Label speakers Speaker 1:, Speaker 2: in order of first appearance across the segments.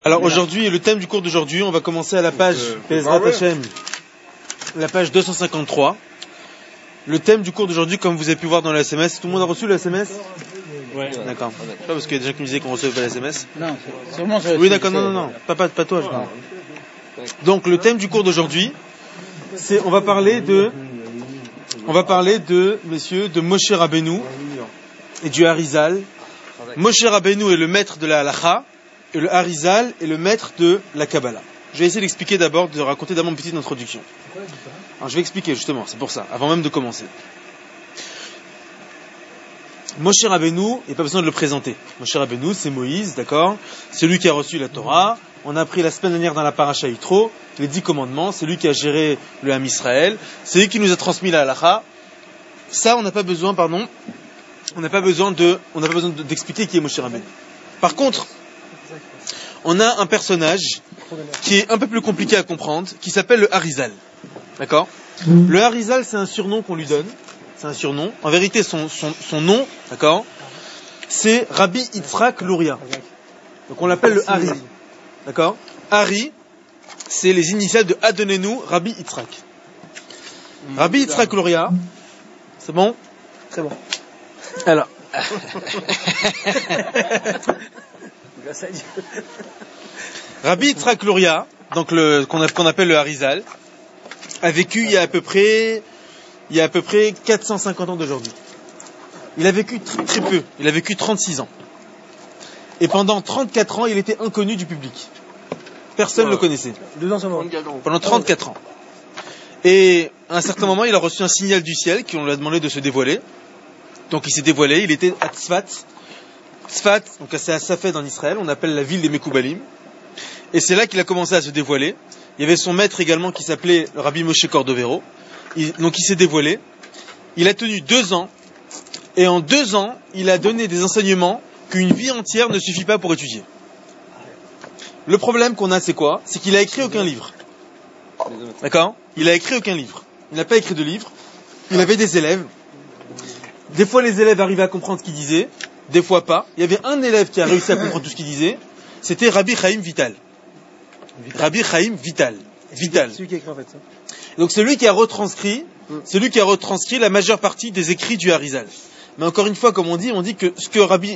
Speaker 1: Alors aujourd'hui, le thème du cours d'aujourd'hui, on va commencer à la page Bezrat Hashem, la page 253. Le thème du cours d'aujourd'hui, comme vous avez pu voir dans le SMS, tout le monde a reçu le SMS?
Speaker 2: Ouais.
Speaker 1: D'accord. Pas parce qu'il y a des gens qui me disaient qu'on recevait pas le SMS.
Speaker 2: Non, sûrement.
Speaker 1: Oui, d'accord, non. Pas toi, je crois. Donc le thème du cours d'aujourd'hui, c'est on va parler de messieurs, de Moshe Rabbeinu et du Harizal. Moshe Rabbeinu est le maître de la halacha. Et le Harizal est le maître de la Kabbalah. Je vais essayer d'expliquer d'abord, de raconter d'abord une petite introduction. Alors je vais expliquer justement, c'est pour ça, avant même de commencer. Moshe Rabbeinu, il n'y a pas besoin de le présenter. Moshe Rabbeinu, c'est Moïse, d'accord? C'est lui qui a reçu la Torah. On a appris la semaine dernière dans la Paracha Yitro, les 10 commandements. C'est lui qui a géré le Ham Israël. C'est lui qui nous a transmis la halacha. Ça, on n'a pas besoin d'expliquer qui est Moshe Rabbeinu. Par contre, on a un personnage qui est un peu plus compliqué à comprendre, qui s'appelle le Harizal. D'accord ? Le Harizal, c'est un surnom qu'on lui donne. C'est un surnom. En vérité, son nom, d'accord, c'est Rabbi Yitzhak Luria. Donc on l'appelle le Hari. D'accord ? Hari, c'est les initiales de Adonenu Rabbi Yitzhak. Rabbi Yitzhak Luria, c'est bon ?
Speaker 2: Très bon.
Speaker 1: Alors. Rabbi Yitzhak Luria, donc qu'on appelle le Harizal, a vécu il y a à peu près 450 ans d'aujourd'hui. Il a vécu très peu, il a vécu 36 ans. Et pendant 34 ans, il était inconnu du public. Personne ne le connaissait.
Speaker 2: 2 ans seulement.
Speaker 1: Pendant 34 ans. Et à un certain moment, il a reçu un signal du ciel qui on lui a demandé de se dévoiler. Donc il s'est dévoilé, il était à Tzfat. Tzfat, donc c'est à Safed en Israël, on appelle la ville des Mekoubalim. Et c'est là qu'il a commencé à se dévoiler. Il y avait son maître également qui s'appelait le Rabbi Moshe Cordovero. Donc il s'est dévoilé. Il a tenu 2 ans. Et en 2 ans, il a donné des enseignements qu'une vie entière ne suffit pas pour étudier. Le problème qu'on a, c'est quoi ? C'est qu'il a écrit aucun livre. D'accord ? Il a écrit aucun livre. Il n'a pas écrit de livre. Il avait des élèves. Des fois, les élèves arrivaient à comprendre ce qu'il disait. Des fois pas. Il y avait un élève qui a réussi à comprendre tout ce qu'il disait. C'était Rabbi Chaim Vital. Rabbi Chaim Vital.
Speaker 2: C'est celui qui a écrit en fait ça.
Speaker 1: Donc c'est lui qui a retranscrit la majeure partie des écrits du Harizal. Mais encore une fois, comme on dit que ce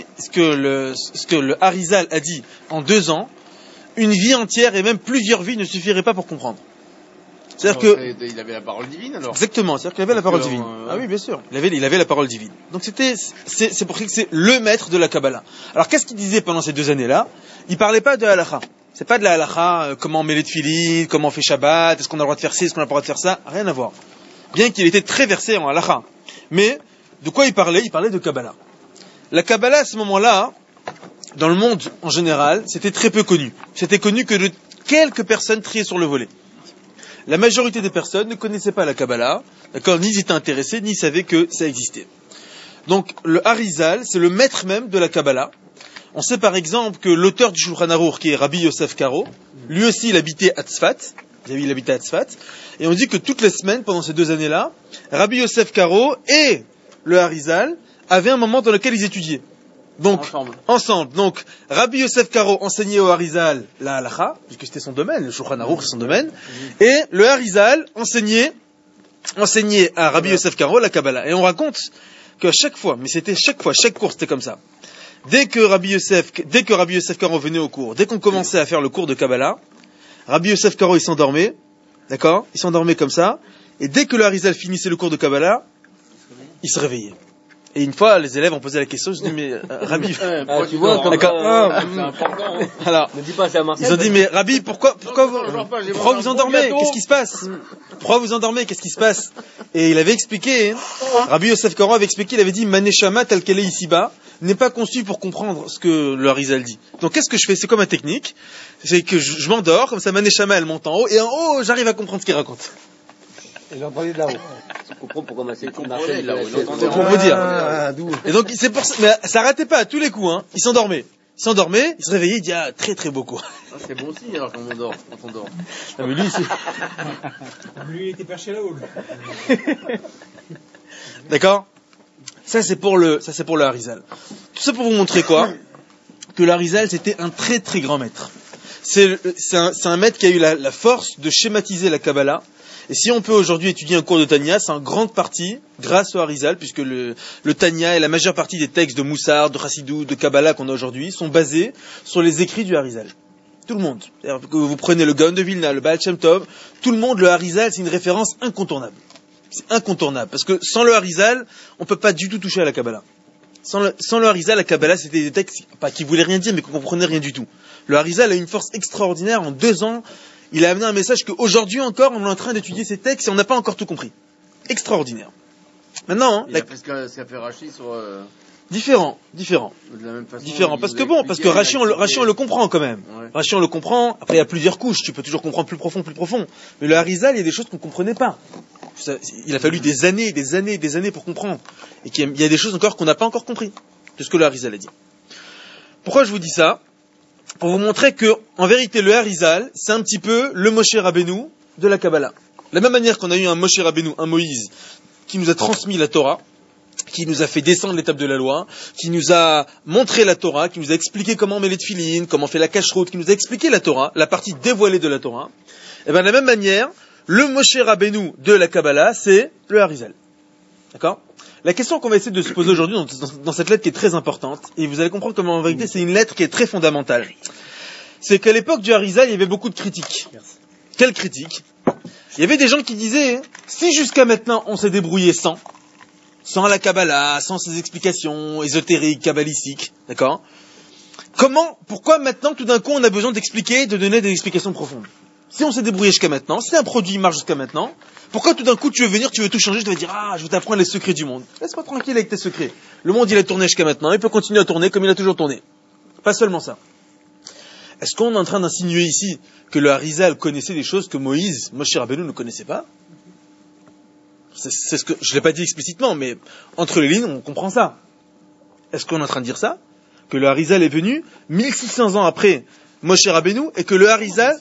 Speaker 1: que le Harizal a dit en 2 ans, une vie entière et même plusieurs vies ne suffiraient pas pour comprendre. C'est-à-dire
Speaker 3: il avait la parole divine alors.
Speaker 1: Exactement, c'est-à-dire qu'il avait la parole divine. Ah oui, bien sûr. Il avait la parole divine. Donc c'est pour ça que c'est le maître de la Kabbalah. Alors qu'est-ce qu'il disait pendant ces 2 années-là ? Il parlait pas de halakha. C'est pas de la halakha, comment on met les tefilines, comment on fait Shabbat, est-ce qu'on a le droit de faire ci, est-ce qu'on a le droit de faire ça, rien à voir. Bien qu'il était très versé en halakha. Mais de quoi il parlait ? Il parlait de Kabbalah. La Kabbalah à ce moment-là, dans le monde en général, c'était très peu connu. C'était connu que de quelques personnes triées sur le volet. La majorité des personnes ne connaissaient pas la Kabbalah, d'accord, ni étaient intéressées, ni savaient que ça existait. Donc, le Harizal, c'est le maître même de la Kabbalah. On sait par exemple que l'auteur du Shulchan Aruch, qui est Rabbi Yosef Karo, lui aussi, il habitait à Tzfat. Il habitait à Tzfat. Et on dit que toutes les semaines, pendant ces 2 années-là, Rabbi Yosef Karo et le Harizal avaient un moment dans lequel ils étudiaient. Donc, ensemble. Donc, Rabbi Yosef Karo enseignait au Harizal la halacha, puisque c'était son domaine, le Shulchan Aruch c'est son domaine, et le Harizal enseignait à Rabbi Yosef Karo la Kabbalah. Et on raconte qu'à chaque fois, mais c'était chaque cours c'était comme ça. Dès que Rabbi Yosef Karo venait au cours, dès qu'on commençait à faire le cours de Kabbalah, Rabbi Yosef Karo il s'endormait, d'accord ? Il s'endormait comme ça, et dès que le Harizal finissait le cours de Kabbalah, il se réveillait. Et une fois, les élèves ont posé la question, je dis, mais Rabbi...
Speaker 2: tu vois, comme ça, c'est important.
Speaker 1: Alors,
Speaker 2: ne dis pas c'est à Marseille.
Speaker 1: Ils ont dit, mais Rabbi, pourquoi vous endormez ? Qu'est-ce qui se passe ? Pourquoi vous endormez ? Qu'est-ce qui se passe ? Et il avait expliqué, Rabbi Yosef Karo avait expliqué, il avait dit, Maneshama, tel qu'elle est ici-bas, n'est pas conçue pour comprendre ce que le Harizal dit. Donc qu'est-ce que je fais ? C'est comme ma technique, c'est que je m'endors, comme ça Maneshama, elle monte en haut, et en haut, j'arrive à comprendre ce qu'il raconte.
Speaker 2: Et j'entendais de là-haut.
Speaker 4: Tu comprends pourquoi Marseille
Speaker 1: Pour vous dire. Et donc, c'est pour ça, mais ça arrêtait pas à tous les coups, hein. Il s'endormait, il se réveillait, il dit, ah, très très beau quoi.
Speaker 3: Ah, c'est bon signe alors quand on dort.
Speaker 1: Non, mais lui,
Speaker 5: lui, il était perché là-haut.
Speaker 1: D'accord ? Ça, c'est pour le Harizal. Tout ça pour vous montrer quoi ? Que le Harizal, c'était un très très grand maître. c'est un maître qui a eu la force de schématiser la Kabbalah. Et si on peut aujourd'hui étudier un cours de Tanya, c'est en grande partie grâce au Harizal, puisque le Tanya et la majeure partie des textes de Moussar, de Chassidou, de Kabbalah qu'on a aujourd'hui sont basés sur les écrits du Harizal. Tout le monde. C'est-à-dire que vous prenez le Gaon de Vilna, le Baal Shem Tov, tout le monde, le Harizal, c'est une référence incontournable. C'est incontournable, parce que sans le Harizal, on peut pas du tout toucher à la Kabbalah. Sans le Harizal, la Kabbalah, c'était des textes qui voulaient rien dire, mais qu'on comprenait rien du tout. Le Harizal a une force extraordinaire. En 2 ans, il a amené un message qu'aujourd'hui encore, on est en train d'étudier ces textes et on n'a pas encore tout compris. Extraordinaire. Maintenant,
Speaker 3: il a fait ce qu'a fait Rashi sur...
Speaker 1: Différent.
Speaker 3: De la même façon,
Speaker 1: Différent. Parce que Rashi, on le comprend quand même. Ouais. Rashi, on le comprend. Après, il y a plusieurs couches. Tu peux toujours comprendre plus profond. Mais le Harizal, il y a des choses qu'on comprenait pas. Il a fallu des années pour comprendre. Et il y a des choses encore qu'on n'a pas encore compris de ce que le Harizal a dit. Pourquoi je vous dis ça? Pour vous montrer que, en vérité, le Harizal, c'est un petit peu le Moshe Rabbeinu de la Kabbalah. De la même manière qu'on a eu un Moshe Rabbeinu, un Moïse, qui nous a transmis la Torah, qui nous a fait descendre l'étape de la loi, qui nous a montré la Torah, qui nous a expliqué comment on met les tefilines, comment on fait la cacheroute, qui nous a expliqué la Torah, la partie dévoilée de la Torah. Et bien, de la même manière, le Moshe Rabbeinu de la Kabbalah, c'est le Harizal. D'accord? La question qu'on va essayer de se poser aujourd'hui dans cette lettre qui est très importante, et vous allez comprendre comment en vérité c'est une lettre qui est très fondamentale, c'est qu'à l'époque du Harizal, il y avait beaucoup de critiques. Quelles critiques? Il y avait des gens qui disaient, si jusqu'à maintenant on s'est débrouillé sans la Kabbalah, sans ces explications ésotériques, kabbalistiques, d'accord? Pourquoi maintenant tout d'un coup on a besoin d'expliquer, de donner des explications profondes? Si on s'est débrouillé jusqu'à maintenant, si un produit marche jusqu'à maintenant, pourquoi tout d'un coup tu veux venir, tu veux tout changer, je vais dire, je vais t'apprendre les secrets du monde. Laisse-moi tranquille avec tes secrets. Le monde il a tourné jusqu'à maintenant, il peut continuer à tourner comme il a toujours tourné. Pas seulement ça. Est-ce qu'on est en train d'insinuer ici que le Harizal connaissait des choses que Moshe Rabbeinu ne connaissait pas? C'est ce que, je l'ai pas dit explicitement, mais entre les lignes, on comprend ça. Est-ce qu'on est en train de dire ça? Que le Harizal est venu 1600 ans après Moshe Rabbeinu et que le Harizal...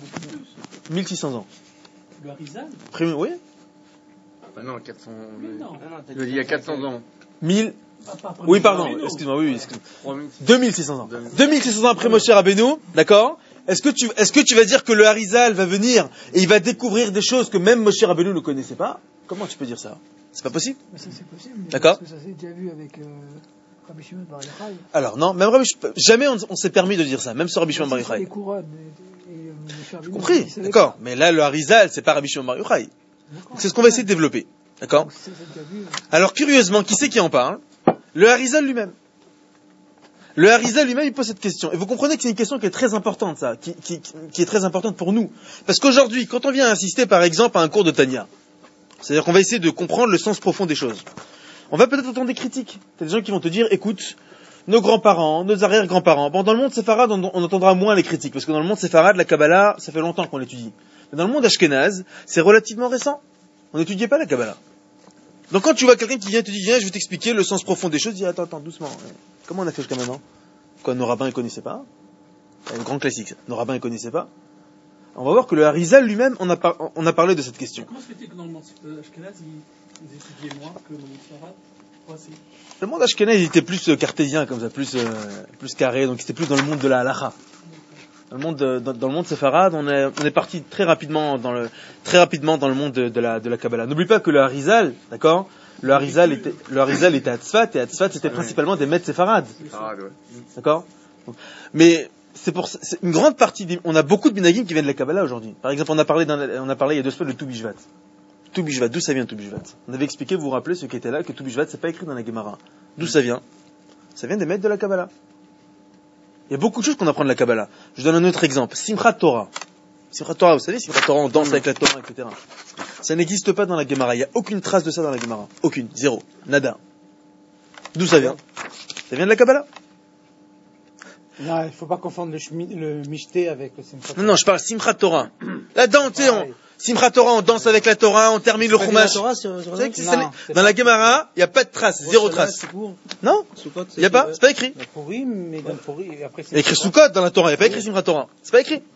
Speaker 1: 1600 ans.
Speaker 5: Le Harizal?
Speaker 1: Oui.
Speaker 3: Ah non, 400... Il y a 400 ans.
Speaker 1: 1000... Oui, pardon, excuse-moi, oui, excuse-moi. 2600 ans. 2600 ans après Moshe Rabbeinu, d'accord? Est-ce que tu vas dire que le Harizal va venir et il va découvrir des choses que même Moshe Rabbeinu ne connaissait pas? Comment tu peux dire ça? C'est pas possible?
Speaker 2: Mais ça c'est possible.
Speaker 1: D'accord?
Speaker 2: Parce que ça s'est déjà vu avec Rabbi Shimon Bar Yochai.
Speaker 1: Alors non, même jamais on s'est permis de dire ça, même sur Rabbi Shimon Bar Yochai.
Speaker 2: Les couronnes
Speaker 1: J'ai compris, d'accord. Mais là, le Harizal, c'est pas Rabbi Shimon Bar Yochai. C'est ce qu'on va essayer de développer, d'accord? Alors curieusement, qui c'est qui en parle? Le Harizal lui-même. Le Harizal lui-même, il pose cette question. Et vous comprenez que c'est une question qui est très importante, ça, qui est très importante pour nous. Parce qu'aujourd'hui, quand on vient assister, par exemple, à un cours de Tanya, c'est-à-dire qu'on va essayer de comprendre le sens profond des choses, on va peut-être entendre des critiques. Il y a des gens qui vont te dire, écoute, nos grands-parents, nos arrière-grands-parents, bon, dans le monde séfarade, on entendra moins les critiques, parce que dans le monde séfarade, la Kabbalah, ça fait longtemps qu'on l'étudie. Mais dans le monde ashkénaze, c'est relativement récent. On n'étudiait pas la Kabbalah. Donc quand tu vois quelqu'un qui vient te dire, viens, je vais t'expliquer le sens profond des choses, dis, attends, doucement. Comment on a fait jusqu'à maintenant? Quoi, nos rabbins, ils connaissaient pas? C'est un grand classique, ça. Nos rabbins, ils connaissaient pas? On va voir que le Harizal lui-même, on a parlé de cette question.
Speaker 5: Comment c'était que dans le monde ashkénaze, ils étudiaient moins que dans le monde séfarade?
Speaker 1: Le monde ashkénaze, il était plus cartésien, comme ça, plus carré, donc c'était plus dans le monde de la halakha. Dans le monde séfarade, on est parti très rapidement dans le monde de la Kabbalah. N'oublie pas que le Harizal, d'accord? Le Harizal était à Tzfat, et à Tzfat, c'était principalement des maîtres séfarades. D'accord? Mais, c'est une grande partie on a beaucoup de minagim qui viennent de la Kabbalah aujourd'hui. Par exemple, on a parlé il y a 2 semaines de Tou Bishvat. Tou Bishvat, d'où ça vient Tou Bishvat? On avait expliqué, vous vous rappelez, ceux qui étaient là, que Tou Bishvat, c'est pas écrit dans la Gemara. D'où ça vient? Ça vient des maîtres de la Kabbalah. Il y a beaucoup de choses qu'on apprend de la Kabbalah. Je donne un autre exemple. Simchat Torah. Simchat Torah, vous savez, Simchat Torah, on danse avec la Torah, etc. Ça n'existe pas dans la Gemara. Il n'y a aucune trace de ça dans la Gemara. Aucune. Zéro. Nada. D'où ça vient? Ça vient de la Kabbalah.
Speaker 2: Non, il ne faut pas confondre le Mishté avec le Simchat Torah.
Speaker 1: Non, je parle Simchat Torah. La danse, tu sais, Simchat Torah, on danse avec la Torah, on termine le Chumash. Dans la Gemara, il n'y a pas de trace, zéro trace. Non? Il n'y a pas? C'est pas écrit.
Speaker 2: Mais dans Pourri, après
Speaker 1: il y a écrit Sukkot dans la Torah, il n'y a pas écrit Simchat Torah. C'est pas écrit.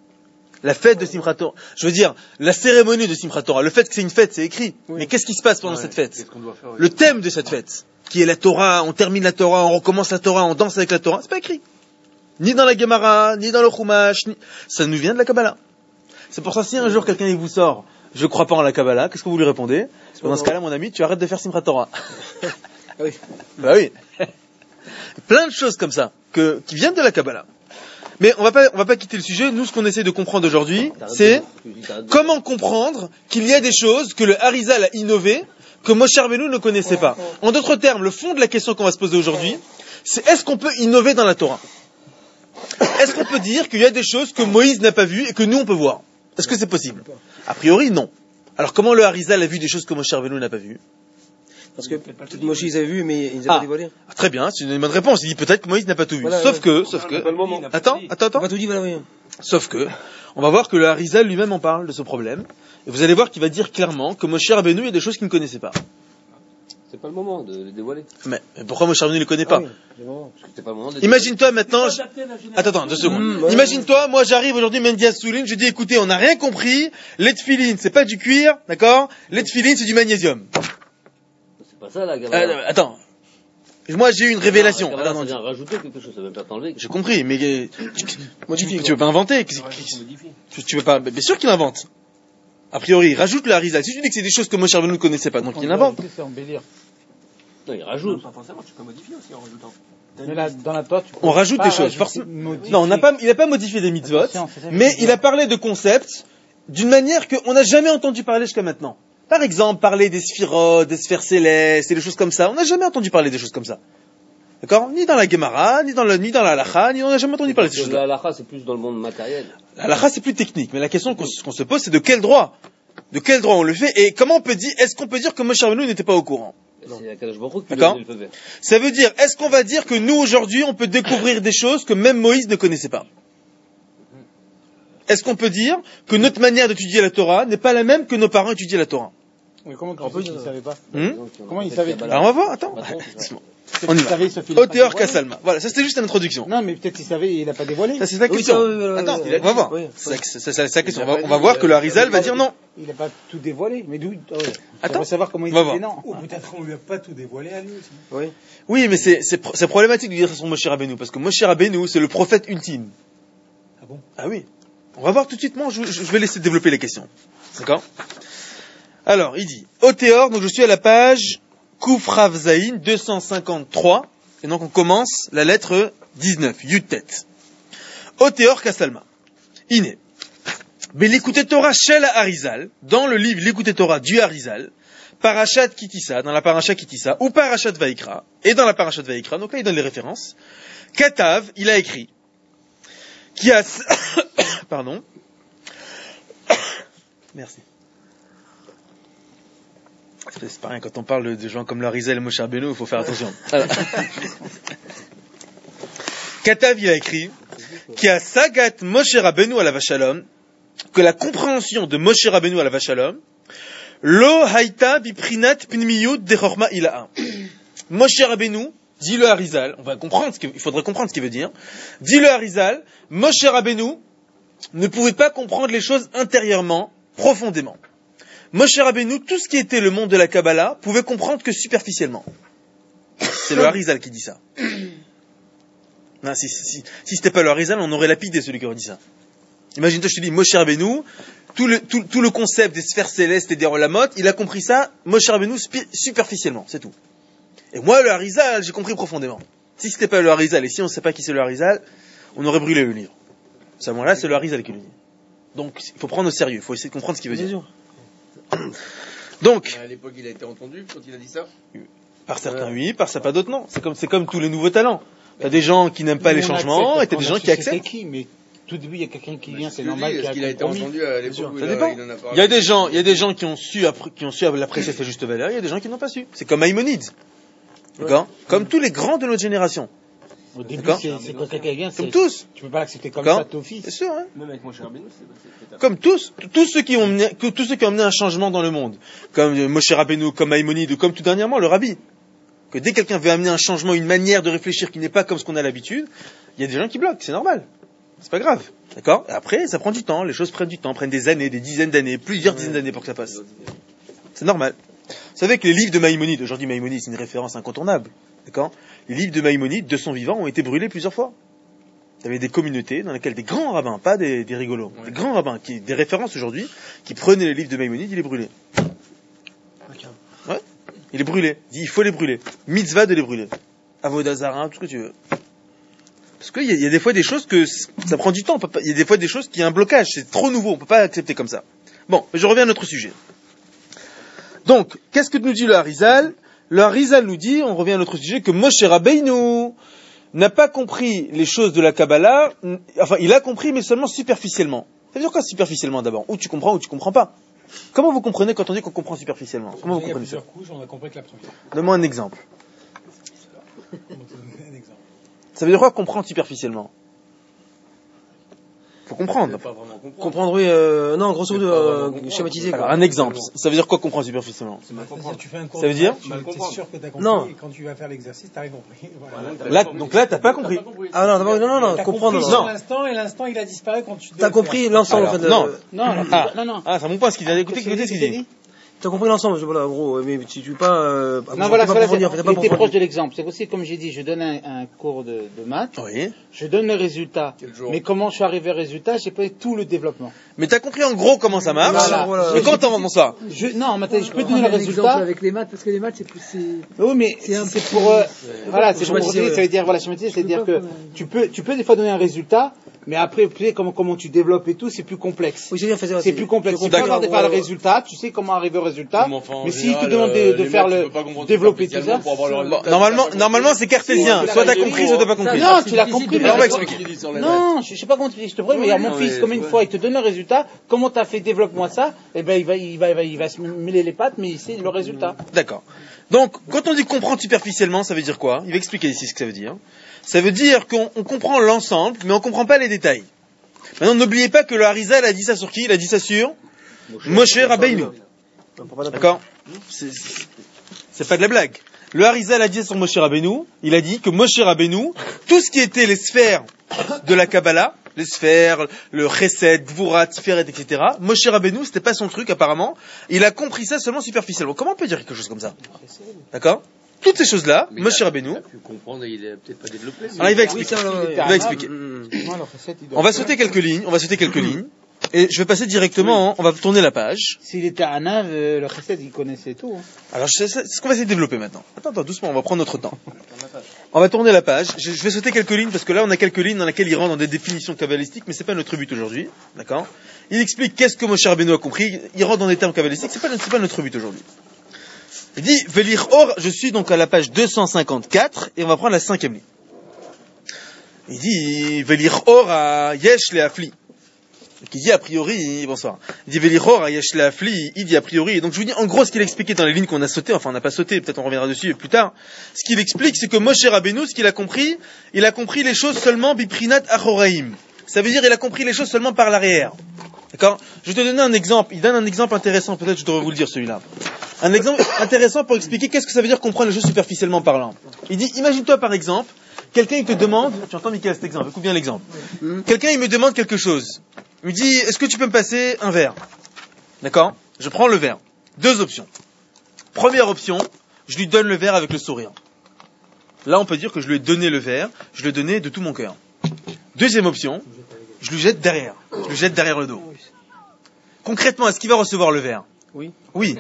Speaker 1: La fête de Simchat Torah. Je veux dire, la cérémonie de Simchat Torah. Le fait que c'est une fête, c'est écrit. Oui. Mais qu'est-ce qui se passe pendant cette fête? Le thème de cette fête, qui est la Torah, on termine la Torah, on recommence la Torah, on danse avec la Torah, c'est pas écrit. Ni dans la Gemara, ni dans le Chumash, ça nous vient de la Kabbalah. C'est pour ça, si un jour quelqu'un il vous sort, je crois pas en la Kabbalah, qu'est-ce que vous lui répondez? Dans ce cas-là, mon ami, tu arrêtes de faire Simchat Torah.
Speaker 4: Oui.
Speaker 1: Bah oui. Plein de choses comme ça, qui viennent de la Kabbalah. Mais on va pas quitter le sujet. Nous, ce qu'on essaie de comprendre aujourd'hui, c'est comment comprendre qu'il y a des choses que le Harizal a innové, que Moshe Rabbeinu ne connaissait pas. En d'autres termes, le fond de la question qu'on va se poser aujourd'hui, c'est est-ce qu'on peut innover dans la Torah? Est-ce qu'on peut dire qu'il y a des choses que Moïse n'a pas vues et que nous on peut voir? Est-ce que c'est possible? A priori, non. Alors comment le Harizal a vu des choses que Moshe Rabbeinu n'a pas vues?
Speaker 4: Parce que peut-être Moïse les avait vus, mais il les a pas dévoilés.
Speaker 1: Très bien, c'est une bonne réponse. Il dit peut-être que Moïse n'a pas tout vu. Voilà, sauf que. Attends.
Speaker 4: Pas tout dit, voilà, oui.
Speaker 1: Sauf que, on va voir que le Harizal lui-même en parle de ce problème. Et vous allez voir qu'il va dire clairement que Moshe Rabbeinu, il y a des choses qu'il ne connaissait pas.
Speaker 6: C'est pas le moment de les dévoiler.
Speaker 1: Mais pourquoi Moshe Rabbeinu ne les connaît pas?
Speaker 6: Oui, c'est pas le moment de
Speaker 1: Imagine-toi maintenant. Attends, 2 secondes. Ouais. Imagine-toi, moi j'arrive aujourd'hui, Mendia Souline, je dis écoutez, on n'a rien compris. Les tefilines, c'est pas du cuir, d'accord? Les tefilines, c'est du magnésium.
Speaker 6: C'est pas ça la gamme.
Speaker 1: Attends. Moi j'ai eu une révélation.
Speaker 6: Ça vient rajouter quelque chose, ça veut pas t'enlever.
Speaker 1: J'ai compris, mais tu veux pas inventer. Tu veux pas. Bien sûr qu'il invente. A priori, il rajoute le Harizal. Si tu dis que c'est des choses que Moshe Rabbeinu ne connaissait pas, donc il invente.
Speaker 2: C'est embellir.
Speaker 6: Non, il rajoute.
Speaker 3: Pas forcément, tu peux modifier aussi en rajoutant.
Speaker 2: Mais là, dans la Torah,
Speaker 1: on rajoute des choses. Non, il n'a pas modifié des mitzvot, mais il a parlé de concepts d'une manière qu'on n'a jamais entendu parler jusqu'à maintenant. Par exemple, parler des sphirot, des sphères célestes et des choses comme ça. On n'a jamais entendu parler des choses comme ça. D'accord? Ni dans la Gemara, ni dans la Halacha, on n'a jamais entendu parler de ces choses-là.
Speaker 6: La Halacha, c'est plus dans le monde matériel.
Speaker 1: La Halacha, c'est plus technique. Mais la question qu'on se pose, c'est de quel droit? De quel droit on le fait? Et comment on peut dire, est-ce qu'on peut dire que Moshe Rabbeinu n'était pas au courant? D'accord? Ça veut dire, est-ce qu'on va dire que nous, aujourd'hui, on peut découvrir des choses que même Moïse ne connaissait pas? Est-ce qu'on peut dire que notre manière d'étudier la Torah n'est pas la même que nos parents étudiaient la Torah?
Speaker 2: Mais comment tu sais qu'ils ne savaient pas? Comment ils savaient?
Speaker 1: Alors on va voir, attends. On y va. Auteur Kassalma. Voilà, ça c'était juste une introduction.
Speaker 2: Non, mais peut-être qu'il savait, il n'a pas dévoilé.
Speaker 1: Ça c'est sa question. Attends, on va voir. C'est sa question. On va voir que le Harizal va dire non.
Speaker 2: Il n'a pas tout dévoilé. Mais d'où?
Speaker 1: Attends.
Speaker 2: On va savoir comment il
Speaker 1: disait
Speaker 2: non.
Speaker 5: Ou peut-être qu'on lui a pas tout dévoilé à lui aussi.
Speaker 2: Oui.
Speaker 1: Oui, mais c'est problématique de dire ça sur Moshe Rabbeinu, parce que Moshe Rabbeinu, c'est le prophète ultime.
Speaker 5: Ah bon?
Speaker 1: Ah oui. On va voir tout de suite, je vais laisser développer les questions. D'accord? Alors, il dit, au théor, donc je suis à la page Kouf Rav Zaïn 253, et donc on commence la lettre 19, Yutet. Au théor Kassalma. Iné. Mais l'écouté Torah Shel Harizal, dans le livre l'écouté Torah du Harizal, Parashat Kitissa, dans la Parashat Kitissa, ou Parashat Vaikra, et dans la Parashat Vaikra, donc là il donne les références, Katav, il a écrit, qui a... Pardon. Merci. C'est pas rien, quand on parle de gens comme Harizal et Moshe Rabbeinu, il faut faire attention. Katav, il a écrit, qui a Sagat Moshe Rabbeinu à la Vachalom, que la compréhension de Moshe Rabbeinu à la Vachalom, Lo Haïta Biprinat Pnimiyut Dechorma Ilaha. Moshe Rabbeinu, dit le Harizal, il faudrait comprendre ce qu'il veut dire, dit le Harizal, Moshe Rabbeinu ne pouvait pas comprendre les choses intérieurement, profondément. Moshe Rabbeinu, tout ce qui était le monde de la Kabbalah, pouvait comprendre que superficiellement. C'est le Harizal qui dit ça. Non, si c'était pas le Harizal, on aurait lapidé celui qui aurait dit ça. Imagine-toi, je te dis, Moshe Rabbeinu, tout le concept des sphères célestes et des Olamot, il a compris ça, Moshe Rabbeinu, superficiellement, c'est tout. Et moi, le Harizal, j'ai compris profondément. Si c'était pas le Harizal, et si on ne sait pas qui c'est le Harizal, on aurait brûlé le livre. À ce moment-là, c'est le Harizal qui le dit. Donc, il faut prendre au sérieux, il faut essayer de comprendre ce qu'il veut dire. Donc,
Speaker 3: à l'époque, il a été entendu quand il a dit ça?
Speaker 1: Par certains, oui, par certains, pas d'autres, non. C'est comme tous les nouveaux talents. T'as des gens qui n'aiment pas les changements, et t'as des gens qui acceptent.
Speaker 2: Mais tout début, il y a quelqu'un qui vient, c'est
Speaker 3: normal. Est-ce qu'il a été entendu à l'époque où
Speaker 1: ça dépend.
Speaker 3: Il en a parlé?
Speaker 1: Il y a des gens qui ont su l'apprécier à sa juste valeur, il y a des gens qui n'ont pas su. C'est comme Maïmonide. D'accord? Comme tous les grands de notre génération.
Speaker 2: Au début, c'est quand quelqu'un vient,
Speaker 1: comme tous.
Speaker 2: Tu peux pas l'accepter comme ça, d'office.
Speaker 1: C'est sûr, hein.
Speaker 6: Même avec Moshe Rabbeinu, c'est
Speaker 1: comme tous ceux qui ont amené un changement dans le monde. Comme Moshe Rabbeinu, comme Maïmonide, ou comme tout dernièrement, le Rabbi. Que dès que quelqu'un veut amener un changement, une manière de réfléchir qui n'est pas comme ce qu'on a l'habitude, il y a des gens qui bloquent, c'est normal. C'est pas grave. D'accord? Et après, ça prend du temps, les choses prennent du temps, prennent des années, des dizaines d'années, plusieurs dizaines d'années pour que ça passe. C'est normal. Vous savez que les livres de Maïmonide, aujourd'hui Maïmonide c'est une référence incontournable. D'accord? Les livres de Maïmonide, de son vivant, ont été brûlés plusieurs fois. T'avais des communautés dans lesquelles des grands rabbins, pas des rigolos, des grands rabbins, des références aujourd'hui, qui prenaient les livres de Maïmonide, ils les brûlaient. Ouais, il les brûlait. Il dit, il faut les brûler. Mitzvah de les brûler. Avodah Zarah, tout ce que tu veux. Parce qu'il y a des fois des choses que ça prend du temps. Il y a des fois des choses qui ont un blocage. C'est trop nouveau. On peut pas accepter comme ça. Bon, je reviens à notre sujet. Donc, qu'est-ce que nous dit le Harizal? Le Harizal nous dit, on revient à notre sujet, que Moshe Rabbeinu n'a pas compris les choses de la Kabbalah. Enfin, il a compris, mais seulement superficiellement. Ça veut dire quoi superficiellement d'abord? Ou tu comprends pas. Comment vous comprenez quand on dit qu'on comprend superficiellement? Comment vous comprenez ça?
Speaker 2: Il y a plusieurs couches, on a compris que la première.
Speaker 1: Donne-moi un exemple.
Speaker 2: Un exemple.
Speaker 1: Ça veut dire quoi comprendre superficiellement? Faut comprendre.
Speaker 6: Pas vraiment comprendre.
Speaker 4: Comprendre, oui, non, grosso modo, schématiser,
Speaker 1: Alors,
Speaker 4: quoi.
Speaker 1: un exemple. Ça veut dire quoi comprendre superficiellement?
Speaker 2: Tu fais un cours
Speaker 1: Ça veut dire
Speaker 2: tu es sûr que tu as compris,
Speaker 4: Non.
Speaker 2: et quand tu vas faire l'exercice, tu as compris. Voilà.
Speaker 1: Là, t'as pas compris.
Speaker 4: Ah non, d'abord, non,
Speaker 2: T'as
Speaker 4: comprendre.
Speaker 2: compris
Speaker 4: Non.
Speaker 2: sur l'instant, et l'instant, il a disparu quand tu...
Speaker 4: T'as compris l'ensemble, en fait.
Speaker 1: Non.
Speaker 2: Non,
Speaker 1: Non. Ah, c'est mon point, ce qu'il a écouté ce qu'il dit.
Speaker 4: T'as compris l'ensemble, voilà, gros, mais tu veux pas,
Speaker 7: Non, voilà,
Speaker 4: pas
Speaker 7: il était proche
Speaker 4: approfondir.
Speaker 7: de l'exemple. C'est aussi, comme j'ai dit, je donne un cours de maths,
Speaker 1: Oui.
Speaker 7: je donne le résultat.
Speaker 3: Quel jour?
Speaker 7: Mais comment je suis arrivé au résultat, j'ai pas eu tout le développement.
Speaker 1: Mais t'as compris en gros comment ça marche.
Speaker 7: Voilà.
Speaker 1: Et quand t'en ça?
Speaker 7: Non, maintenant, je peux donner le résultat.
Speaker 5: avec les maths, parce que les maths, c'est plus.
Speaker 7: Oui, mais c'est pour, voilà, c'est pour
Speaker 4: schématiser,
Speaker 7: ça veut dire, voilà, schématiser, c'est-à-dire que tu peux des fois donner un résultat, mais après, comment tu développes et tout, c'est plus complexe.
Speaker 4: Oui, j'ai bien fait ça.
Speaker 7: C'est plus complexe. Tu peux avoir des fois le résultat, tu sais comment arriver au résultat, mais s'il te demande de faire le, développer tout ça.
Speaker 1: Normalement, c'est cartésien. Soit t'as compris, soit t'as pas compris.
Speaker 7: Non, tu l'as compris, mais
Speaker 1: Alors, on va expliquer.
Speaker 7: non, je sais pas comment je te prends, mais il y a mon fils, comme une fois, il te donne le résultat, comment t'as fait, développe-moi ça, et ben, il va se mêler les pattes, mais c'est le résultat.
Speaker 1: D'accord. Donc, quand on dit comprendre superficiellement, ça veut dire quoi? Il va expliquer ici ce que ça veut dire. Ça veut dire qu'on comprend l'ensemble, mais on comprend pas les détails. Maintenant, n'oubliez pas que le Harizal a dit ça sur qui? Il a dit ça sur Moshe Rabbeinu. D'accord? C'est pas de la blague. Le Harizal a dit ça sur Moshe Rabbeinu. Il a dit que Moshe Rabbeinu, tout ce qui était les sphères de la Kabbalah, les sphères, le Chesed, Gvura, Tiferet, etc. Moshe Rabbeinu, c'était pas son truc apparemment. Il a compris ça seulement superficiellement. Comment on peut dire quelque chose comme ça? D'accord? Toutes ces choses-là, Moshe Rabbeinu.
Speaker 6: Il a pu comprendre et il a peut-être pas développé.
Speaker 1: Alors il va expliquer. On va sauter quelques lignes. Et je vais passer directement, on va tourner la page.
Speaker 7: S'il était un ave, le chesed, il connaissait tout. Hein.
Speaker 1: Alors c'est ce qu'on va essayer de développer maintenant. Attends, doucement, on va prendre notre temps. On va tourner la page. Je vais sauter quelques lignes parce que là on a quelques lignes dans lesquelles il rentre dans des définitions kabbalistiques, mais c'est pas notre but aujourd'hui. D'accord? Il explique qu'est-ce que Moshe Rabbeinu a compris. Il rentre dans des termes kabbalistiques, c'est pas notre but aujourd'hui. Il dit, Velir Or, je suis donc à la page 254 et on va prendre la 5e ligne. Il dit, Velir Or à Yesh le Afli. Qui dit a priori, bonsoir. Il dit Velir Or à Yesh le Afli, il dit a priori. Et donc je vous dis en gros ce qu'il a expliqué dans les lignes qu'on a sautées, enfin on n'a pas sauté, peut-être on reviendra dessus plus tard. Ce qu'il explique, c'est que Moshe Rabbeinu, ce qu'il a compris les choses seulement biprinat achoraim. Ça veut dire il a compris les choses seulement par l'arrière. D'accord? Je vais te donner un exemple. Il donne un exemple intéressant, peut-être je devrais vous le dire celui-là. Un exemple intéressant pour expliquer qu'est-ce que ça veut dire comprendre les choses superficiellement parlant. Il dit, imagine-toi par exemple, quelqu'un il te demande, tu entends Michael cet exemple, écoute bien l'exemple. Quelqu'un il me demande quelque chose. Il me dit, est-ce que tu peux me passer un verre? D'accord? Je prends le verre. Deux options. Première option, je lui donne le verre avec le sourire. Là on peut dire que je lui ai donné le verre, je lui ai donné de tout mon cœur. Deuxième option, je lui jette derrière. Je lui jette derrière le dos. Concrètement, est-ce qu'il va recevoir le verre?
Speaker 4: Oui.
Speaker 1: Oui.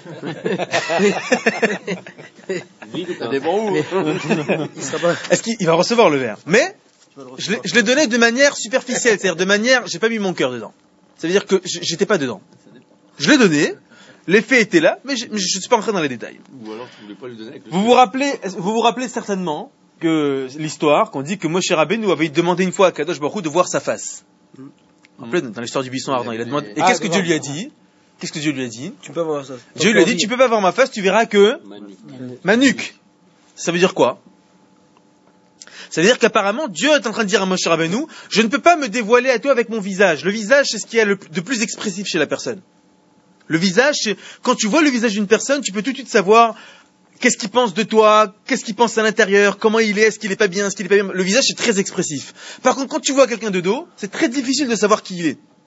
Speaker 6: Ça dépend où.
Speaker 1: Est-ce qu'il va recevoir le verre? Mais je l'ai donné de manière superficielle, c'est-à-dire de manière, j'ai pas mis mon cœur dedans. Ça veut dire que j'étais pas dedans. Je l'ai donné, l'effet était là, mais je suis pas entré dans les détails.
Speaker 6: Ou alors tu voulais pas lui donner avec le
Speaker 1: Vous vous rappelez certainement que l'histoire qu'on dit que Moshe Rabbeinu avait demandé une fois à Kadosh Baruch Hu de voir sa face. Vous vous rappelez dans l'histoire du buisson ardent, il a demandé. Et qu'est-ce que Dieu lui a dit? Qu'est-ce que Dieu lui a dit?
Speaker 4: Tu peux voir ça.
Speaker 1: Dieu lui a dit, tu peux pas voir ma face, tu verras que ma nuque. Ça veut dire quoi? Ça veut dire qu'apparemment, Dieu est en train de dire à Moshe Rabbeinu, je ne peux pas me dévoiler à toi avec mon visage. Le visage, c'est ce qui est de plus expressif chez la personne. Le visage, c'est, quand tu vois le visage d'une personne, tu peux tout de suite savoir qu'est-ce qu'il pense de toi, qu'est-ce qu'il pense à l'intérieur, comment il est qu'il est pas bien, est-ce qu'il est pas bien. Le visage, c'est très expressif. Par contre, quand tu vois quelqu'un de dos, c'est très difficile de savoir qui il est.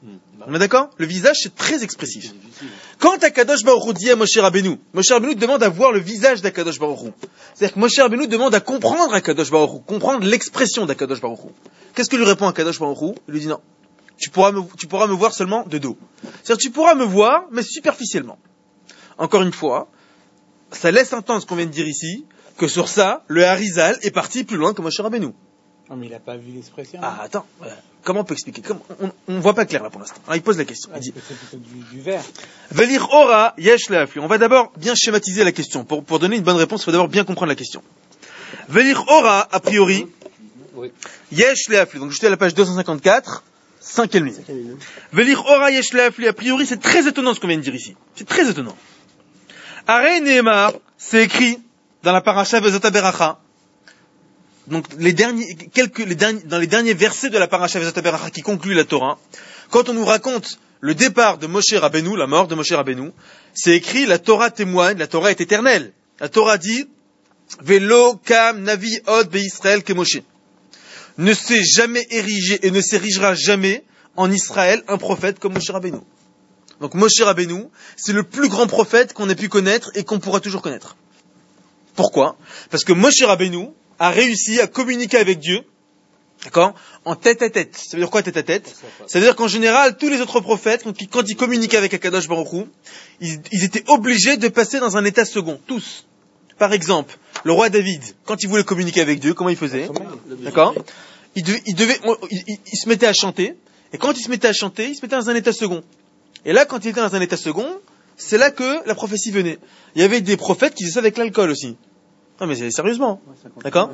Speaker 1: On est d'accord? Le visage, c'est très expressif. Quand Akadosh Baruch Hu dit à Moshe Rabbeinu demande à voir le visage d'Akadosh Baruch Hu. C'est-à-dire que Moshe Rabbeinu demande à comprendre Akadosh Baruch Hu, comprendre l'expression d'Akadosh Baruch Hu. Qu'est-ce que lui répond Akadosh Baruch Hu? Il lui dit non. Tu pourras me voir seulement de dos. C'est-à-dire tu pourras me voir, mais superficiellement. Encore une fois, ça laisse entendre ce qu'on vient de dire ici, que sur ça, le Harizal est parti plus loin que Moshe Rabbeinu.
Speaker 7: Non, mais il n'a pas vu l'expression.
Speaker 1: Ah, attends. Comment on peut expliquer? On voit pas clair là pour l'instant. Alors, il pose la question. Il dit
Speaker 7: c'est plutôt du vert.
Speaker 1: Velir ora yesh leaflu. On va d'abord bien schématiser la question. Pour donner une bonne réponse, il faut d'abord bien comprendre la question. Velir ora, a priori, yesh leaflu. Donc, j'étais à la page 254, 5 ligne. Velir ora yesh leaflu. A priori, c'est très étonnant ce qu'on vient de dire ici. C'est très étonnant. Arei Nehemar, c'est écrit dans la paracha Vezata Beracha. Donc dans les derniers versets de la paracha Vezata Beracha qui conclut la Torah, quand on nous raconte le départ de Moshe Rabbeinu, la mort de Moshe Rabbeinu, c'est écrit la Torah témoigne, la Torah est éternelle. La Torah dit Velo kam navi od beIsraël ke Moshe. Ne s'est jamais érigé et ne s'érigera jamais en Israël un prophète comme Moshe Rabbeinu. Donc Moshe Rabbeinu, c'est le plus grand prophète qu'on ait pu connaître et qu'on pourra toujours connaître. Pourquoi? Parce que Moshe Rabbeinu a réussi à communiquer avec Dieu, d'accord, en tête à tête. Ça veut dire quoi tête à tête? Ça veut dire qu'en général, tous les autres prophètes, quand ils communiquaient avec Akadosh Baruch Hu, ils étaient obligés de passer dans un état second, tous. Par exemple, le roi David, quand il voulait communiquer avec Dieu, comment il faisait? D'accord? Il se mettait à chanter, et quand il se mettait à chanter, il se mettait dans un état second. Et là, quand il était dans un état second, c'est là que la prophétie venait. Il y avait des prophètes qui faisaient ça avec l'alcool aussi. Non mais sérieusement, d'accord?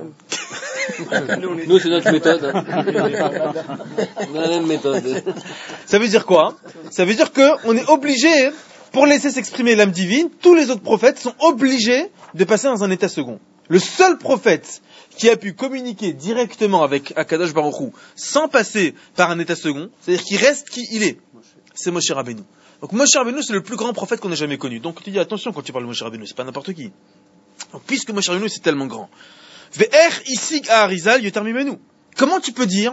Speaker 6: Nous, c'est notre méthode. On a la même méthode.
Speaker 1: Ça veut dire quoi? Ça veut dire qu'on est obligé, pour laisser s'exprimer l'âme divine, tous les autres prophètes sont obligés de passer dans un état second. Le seul prophète qui a pu communiquer directement avec Akadosh Baruch Hu sans passer par un état second, c'est-à-dire qu'il reste qui il est, c'est Moshe Rabbeinu. Donc Moshe Rabbeinu, c'est le plus grand prophète qu'on ait jamais connu. Donc tu dis attention quand tu parles de Moshe Rabbeinu, c'est pas n'importe qui. Donc, puisque Moshe Rabbeinu c'est tellement grand, Ve'er isig ha'arizal yoter mimenu. Comment tu peux dire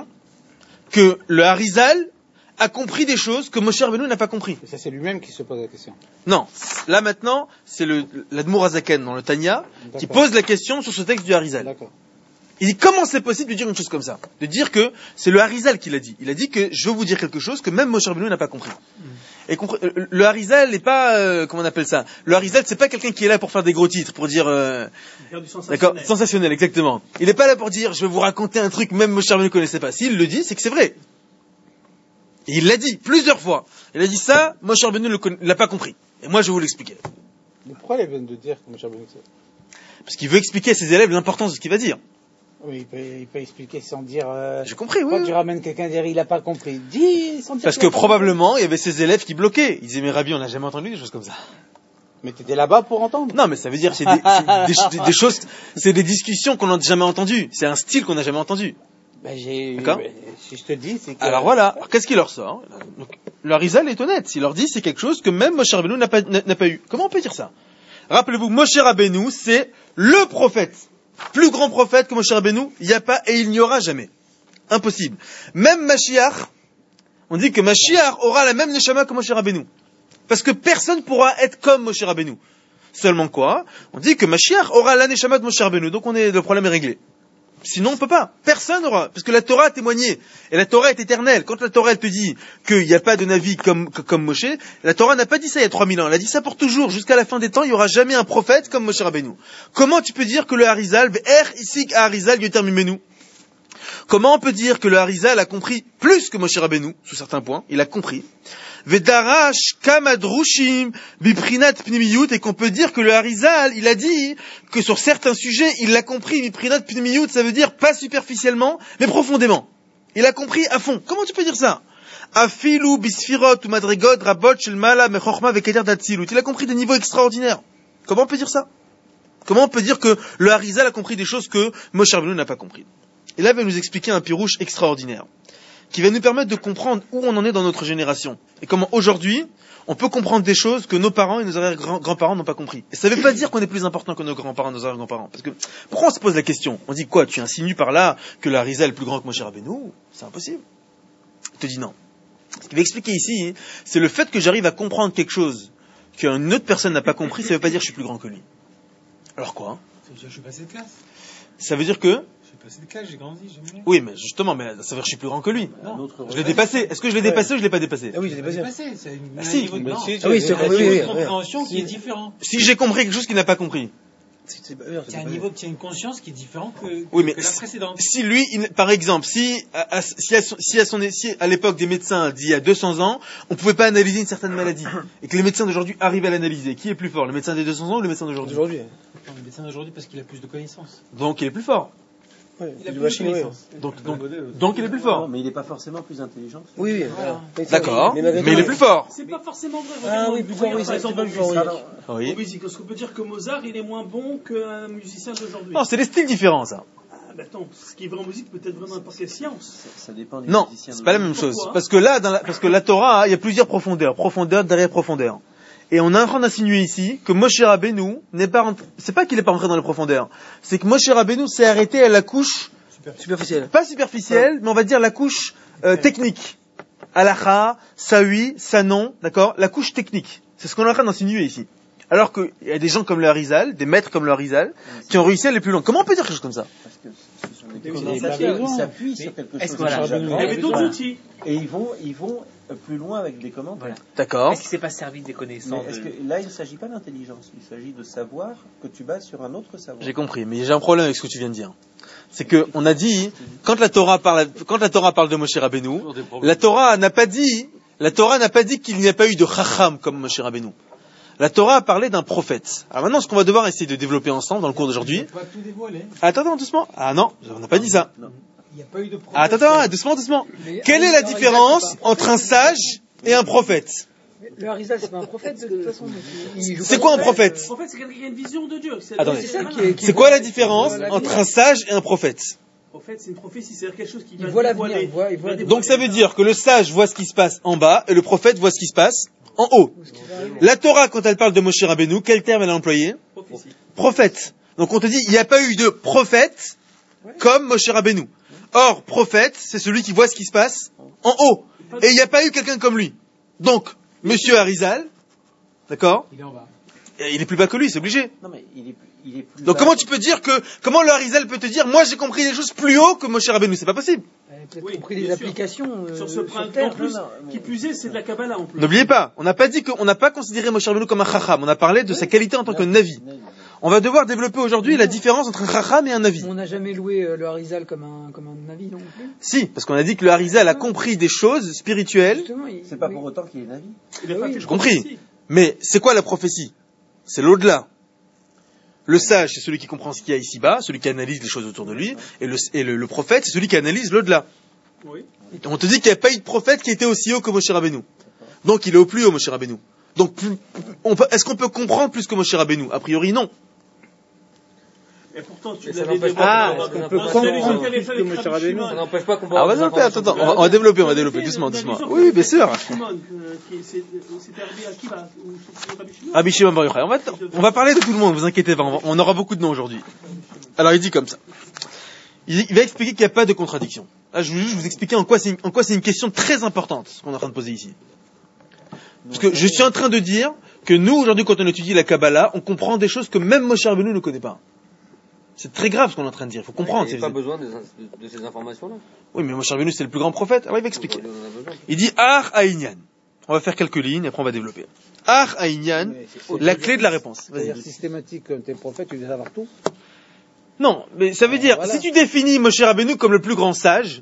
Speaker 1: que le Harizal a compris des choses que Moshe Rabbeinu n'a pas compris?
Speaker 7: Ça c'est lui-même qui se pose la question.
Speaker 1: Non, là maintenant c'est l'Admour Hazaken dans le Tanya qui pose la question sur ce texte du Harizal.
Speaker 7: D'accord.
Speaker 1: Il dit comment c'est possible de dire une chose comme ça? De dire que c'est le Harizal qui l'a dit. Il a dit que je veux vous dire quelque chose que même Moshe Rabbeinu n'a pas compris. Et le Harizal n'est pas, comment on appelle ça? Le Harizal c'est pas quelqu'un qui est là pour faire des gros titres, pour dire, d'accord, sensationnel, exactement. Il n'est pas là pour dire je vais vous raconter un truc même Moshe Rabbeinu ne connaissait pas. S'il le dit, c'est que c'est vrai. Et il l'a dit plusieurs fois. Il a dit ça, Moshe Rabbeinu ne l'a pas compris. Et moi je vais vous l'expliquer.
Speaker 7: Mais pourquoi il vient de dire que Moshe Rabbeinu sait?
Speaker 1: Parce qu'il veut expliquer à ses élèves l'importance de ce qu'il va dire.
Speaker 7: Oui, il peut expliquer sans dire.
Speaker 1: J'ai compris, oui.
Speaker 7: Quand tu ramènes quelqu'un dire il n'a pas compris, dis sans dire.
Speaker 1: Parce que probablement il y avait ses élèves qui bloquaient. Ils disaient mais Rabbi, on n'a jamais entendu des choses comme ça.
Speaker 7: Mais t'étais là-bas pour entendre.
Speaker 1: Non, mais ça veut dire c'est des choses, c'est des discussions qu'on n'a jamais entendues. C'est un style qu'on n'a jamais entendu. D'accord.
Speaker 7: Si je te dis, c'est que.
Speaker 1: Alors voilà. Alors, qu'est-ce qu'il leur sort? Donc, le Harizal est honnête. Il leur dit c'est quelque chose que même Moshe Rabbeinu n'a pas eu. Comment on peut dire ça? Rappelez-vous, Moshe Rabbeinu c'est le prophète. Plus grand prophète que Moshe Rabbeinu, il n'y a pas et il n'y aura jamais. Impossible. Même Mashiach, on dit que Mashiach aura la même neshama que Moshe Rabbeinu. Parce que personne pourra être comme Moshe Rabbeinu. Seulement quoi? On dit que Mashiach aura la neshama de Moshe Rabbeinu. Donc le problème est réglé. Sinon on peut pas. Personne n'aura. Parce que la Torah a témoigné. Et la Torah est éternelle. Quand la Torah elle te dit qu'il n'y a pas de Navi comme Moshe, la Torah n'a pas dit ça il y a 3000 ans. Elle a dit ça pour toujours. Jusqu'à la fin des temps, il n'y aura jamais un prophète comme Moshe Rabbeinu. Comment tu peux dire que le Harizal, isig Harizal yoter mimenu? Comment on peut dire que le Harizal a compris plus que Moshe Rabbeinu, sous certains points? Il a compris. Vedarash kamadrushim biprinat pnimiyut, et qu'on peut dire que le Harizal, il a dit que sur certains sujets, il l'a compris, biprinat pnimiyut, ça veut dire pas superficiellement, mais profondément. Il a compris à fond. Comment tu peux dire ça? Afilu bisfirot ou madrigot rabot shel mala mechorma veketer datzilut. Il a compris des niveaux extraordinaires. Comment on peut dire ça? Comment on peut dire que le Harizal a compris des choses que Moshe Rabbeinu n'a pas compris? Et là, il va nous expliquer un pirouche extraordinaire, qui va nous permettre de comprendre où on en est dans notre génération. Et comment aujourd'hui, on peut comprendre des choses que nos parents et nos arrière-grands-parents n'ont pas compris. Et ça ne veut pas dire qu'on est plus important que nos grands-parents et nos arrière-grands-parents. Parce que, pourquoi on se pose la question? On dit quoi? Tu insinues par là que le Harizal est plus grand que Moshe Rabbeinu? C'est impossible. Il te dit non. Ce qu'il va expliquer ici, c'est le fait que j'arrive à comprendre quelque chose qu'une autre personne n'a pas compris, ça veut pas dire que je suis plus grand que lui. Alors quoi?
Speaker 5: Ça veut dire que je suis passé de classe.
Speaker 1: Ça veut dire que...
Speaker 5: Je suis passé de classe, j'ai grandi, j'ai mieux.
Speaker 1: Oui, mais justement, ça veut dire que je suis plus grand que lui.
Speaker 5: Non.
Speaker 1: Je l'ai dépassé. Est-ce que je l'ai dépassé ou je l'ai pas dépassé?
Speaker 4: Ah oui, j'ai dépassé.
Speaker 5: C'est une
Speaker 1: Ah, si.
Speaker 5: niveau de
Speaker 4: Ah oui, c'est
Speaker 5: un niveau de compréhension qui est différent.
Speaker 1: Si j'ai compris quelque chose qu'il n'a pas compris.
Speaker 5: C'est un niveau, tu as une conscience qui est différent que
Speaker 1: Oui, mais
Speaker 5: la précédente.
Speaker 1: si lui, par exemple, si à l'époque des médecins d'il y a 200 ans, on pouvait pas analyser une certaine maladie, et que les médecins d'aujourd'hui arrivent à l'analyser, qui est plus fort, le médecin des 200 ans ou le médecin d'aujourd'hui?
Speaker 5: Non, le médecin d'aujourd'hui parce qu'il a plus de connaissances.
Speaker 1: Donc il est plus fort.
Speaker 5: Il a plus de connaissances.
Speaker 1: Donc il est plus fort.
Speaker 3: Non, mais il n'est pas forcément plus intelligent.
Speaker 4: Oui,
Speaker 5: Voilà.
Speaker 1: D'accord. Mais il est plus fort.
Speaker 8: C'est pas forcément vrai.
Speaker 4: Ah oui, plus fort, oui,
Speaker 8: par
Speaker 4: c'est
Speaker 8: exemple,
Speaker 4: pas
Speaker 8: en
Speaker 4: plus fort,
Speaker 8: musique.
Speaker 1: Oui.
Speaker 8: En musique, est-ce qu'on peut dire que Mozart, il est moins bon qu'un musicien d'aujourd'hui?
Speaker 1: Non, c'est des styles différents, ça.
Speaker 8: Ah, ben attends, ce qui est vrai en musique peut être vrai dans n'importe quelle science.
Speaker 3: Ça dépend des
Speaker 1: Non,
Speaker 3: musiciens.
Speaker 1: c'est pas la même
Speaker 8: Pourquoi?
Speaker 1: chose. Parce que là, parce que la Torah, il y a plusieurs profondeurs. Profondeur derrière profondeur. Et on est en train d'insinuer ici que Moshe Rabbeinu n'est pas c'est pas qu'il est pas rentré dans les profondeurs. C'est que Moshe Rabbeinu s'est arrêté à la couche
Speaker 4: superficielle.
Speaker 1: Pas superficielle, mais on va dire la couche technique. Halacha, Sawi, Sanon, d'accord? La couche technique. C'est ce qu'on est en train d'insinuer ici. Alors qu'il y a des gens comme le Harizal, des maîtres comme le Harizal, qui ont réussi à aller plus loin. Comment on peut dire quelque chose comme ça?
Speaker 3: Parce que ce sont des
Speaker 8: Oui,
Speaker 3: ils s'appuient sur quelque chose.
Speaker 8: Il y avait d'autres outils.
Speaker 3: Et ils vont plus loin avec des commandes.
Speaker 7: Voilà.
Speaker 1: D'accord.
Speaker 7: Est-ce qu'il s'est pas servi des
Speaker 3: Mais
Speaker 7: connaissances
Speaker 3: est-ce que là, il ne s'agit pas d'intelligence, il s'agit de savoir que tu bases sur un autre savoir.
Speaker 1: J'ai compris, mais j'ai un problème avec ce que tu viens de dire. C'est que on a dit, quand la Torah parle de Moshe Rabbeinu, la Torah n'a pas dit qu'il n'y a pas eu de chacham comme Moshe Rabbeinu. La Torah a parlé d'un prophète. Alors maintenant, ce qu'on va devoir essayer de développer ensemble dans le cours d'aujourd'hui.
Speaker 5: On va pas tout dévoiler.
Speaker 1: Attends, doucement. Ah non, on n'a pas dit ça.
Speaker 5: Il n'y a pas eu de prophète.
Speaker 1: Attends, doucement. Quelle est la différence entre un sage et un prophète?
Speaker 9: Le Harizal, c'est pas un prophète de toute façon.
Speaker 1: C'est quoi un prophète?
Speaker 8: En fait, c'est quelqu'un qui a une vision de Dieu.
Speaker 1: Attendez.
Speaker 9: C'est ça qui est.
Speaker 1: C'est quoi la différence entre un sage et un prophète?
Speaker 8: En fait, c'est une prophétie, c'est-à-dire quelque chose qui va
Speaker 9: Il voit
Speaker 8: dévoiler.
Speaker 9: l'avenir, il voit
Speaker 1: Donc ça veut dire que le sage voit ce qui se passe en bas et le prophète voit ce qui se passe en haut. La Torah, quand elle parle de Moshe Rabbeinu, quel terme elle a employé?
Speaker 8: Prophétie.
Speaker 1: Prophète. Donc on te dit, il n'y a pas eu de prophète comme Moshe Rabbeinu. Or, prophète, c'est celui qui voit ce qui se passe en haut. Et il n'y a pas eu quelqu'un comme lui. Donc, Monsieur Harizal, d'accord?
Speaker 5: Il est en bas.
Speaker 1: Il est plus bas que lui, c'est obligé.
Speaker 3: Non, mais il est plus
Speaker 1: Donc
Speaker 3: bas.
Speaker 1: comment tu peux dire comment le Harizal peut te dire, moi j'ai compris des choses plus haut que Moshe Rabbeinu? C'est pas possible.
Speaker 9: Elle a peut-être
Speaker 8: Oui,
Speaker 9: compris
Speaker 8: bien
Speaker 9: les
Speaker 8: sûr.
Speaker 9: applications
Speaker 8: Sur ce
Speaker 9: sur
Speaker 8: point,
Speaker 9: Terre.
Speaker 8: en plus, qui plus est, c'est de la Kabbalah en plus.
Speaker 1: N'oubliez pas, on n'a pas considéré Moshe Rabbeinu comme un chacham. On a parlé de sa qualité en tant que navi. On va devoir développer aujourd'hui la différence entre un chacham et un navi.
Speaker 9: On n'a jamais loué le Harizal comme un navi non plus.
Speaker 1: Si, parce qu'on a dit que le Harizal a compris des choses spirituelles.
Speaker 9: Justement,
Speaker 3: C'est pas pour autant qu'il est navi.
Speaker 8: Il a pas
Speaker 9: Oui,
Speaker 8: fait de
Speaker 1: j'ai compris.
Speaker 8: prophétie.
Speaker 1: Mais c'est quoi la prophétie? C'est l'au-delà. Le sage, c'est celui qui comprend ce qu'il y a ici-bas, celui qui analyse les choses autour de lui, et le prophète, c'est celui qui analyse l'au-delà.
Speaker 8: Oui.
Speaker 1: On te dit qu'il n'y a pas eu de prophète qui était aussi haut que Moshe Rabbeinu. Donc il est au plus haut, Moshe Rabbeinu. Donc est-ce qu'on peut comprendre plus que Moshe Rabbeinu? A priori, non.
Speaker 8: Et pourtant, tu
Speaker 7: Mais ça
Speaker 8: l'avais
Speaker 7: n'empêche
Speaker 8: dévoilé
Speaker 7: pas-
Speaker 8: dans
Speaker 7: est-ce qu'on
Speaker 8: un-
Speaker 7: peut
Speaker 8: un
Speaker 7: comprendre
Speaker 8: solution qu'avait
Speaker 2: plus
Speaker 8: fait
Speaker 2: que
Speaker 8: avec
Speaker 2: Moshe
Speaker 8: Rabbi
Speaker 2: Rabbeinu?
Speaker 8: Shimon.
Speaker 7: Ça n'empêche pas qu'on peut
Speaker 1: Ah,
Speaker 7: avoir des
Speaker 1: attends,
Speaker 7: informations.
Speaker 1: on va développer, doucement.
Speaker 8: L'allusion
Speaker 1: Oui, bien sûr.
Speaker 8: Rabbi Shimon, c'était Rabbi Akiva, ou c'était Rabbi Shimon.
Speaker 1: Rabbi Shimon Bar Yochai. On va parler de tout le monde, vous inquiétez pas, on aura beaucoup de noms aujourd'hui. Alors il dit comme ça. Il va expliquer qu'il n'y a pas de contradiction. Là, je veux juste vous expliquer en quoi c'est une question très importante, ce qu'on est en train de poser ici. Parce que je suis en train de dire que nous, aujourd'hui, quand on étudie la Kabbalah, on comprend des choses que même Moshe Rabbeinu ne connaît pas. C'est très grave ce qu'on est en train de dire, il faut comprendre.
Speaker 6: Il n'y a pas besoin de ces informations-là.
Speaker 1: Oui, mais Moshe Rabbeinu, c'est le plus grand prophète. Alors il va expliquer.
Speaker 6: Aujourd'hui, on en a besoin.
Speaker 1: Il dit Ar Aïnyan. On va faire quelques lignes, après on va développer. Ar Aïnyan, la clé de la réponse. Vas-y.
Speaker 2: C'est-à-dire systématique, comme t'es prophète, tu dois savoir tout.
Speaker 1: Non, mais ça veut dire,
Speaker 2: voilà.
Speaker 1: si tu définis Moshe Rabbeinu comme le plus grand sage,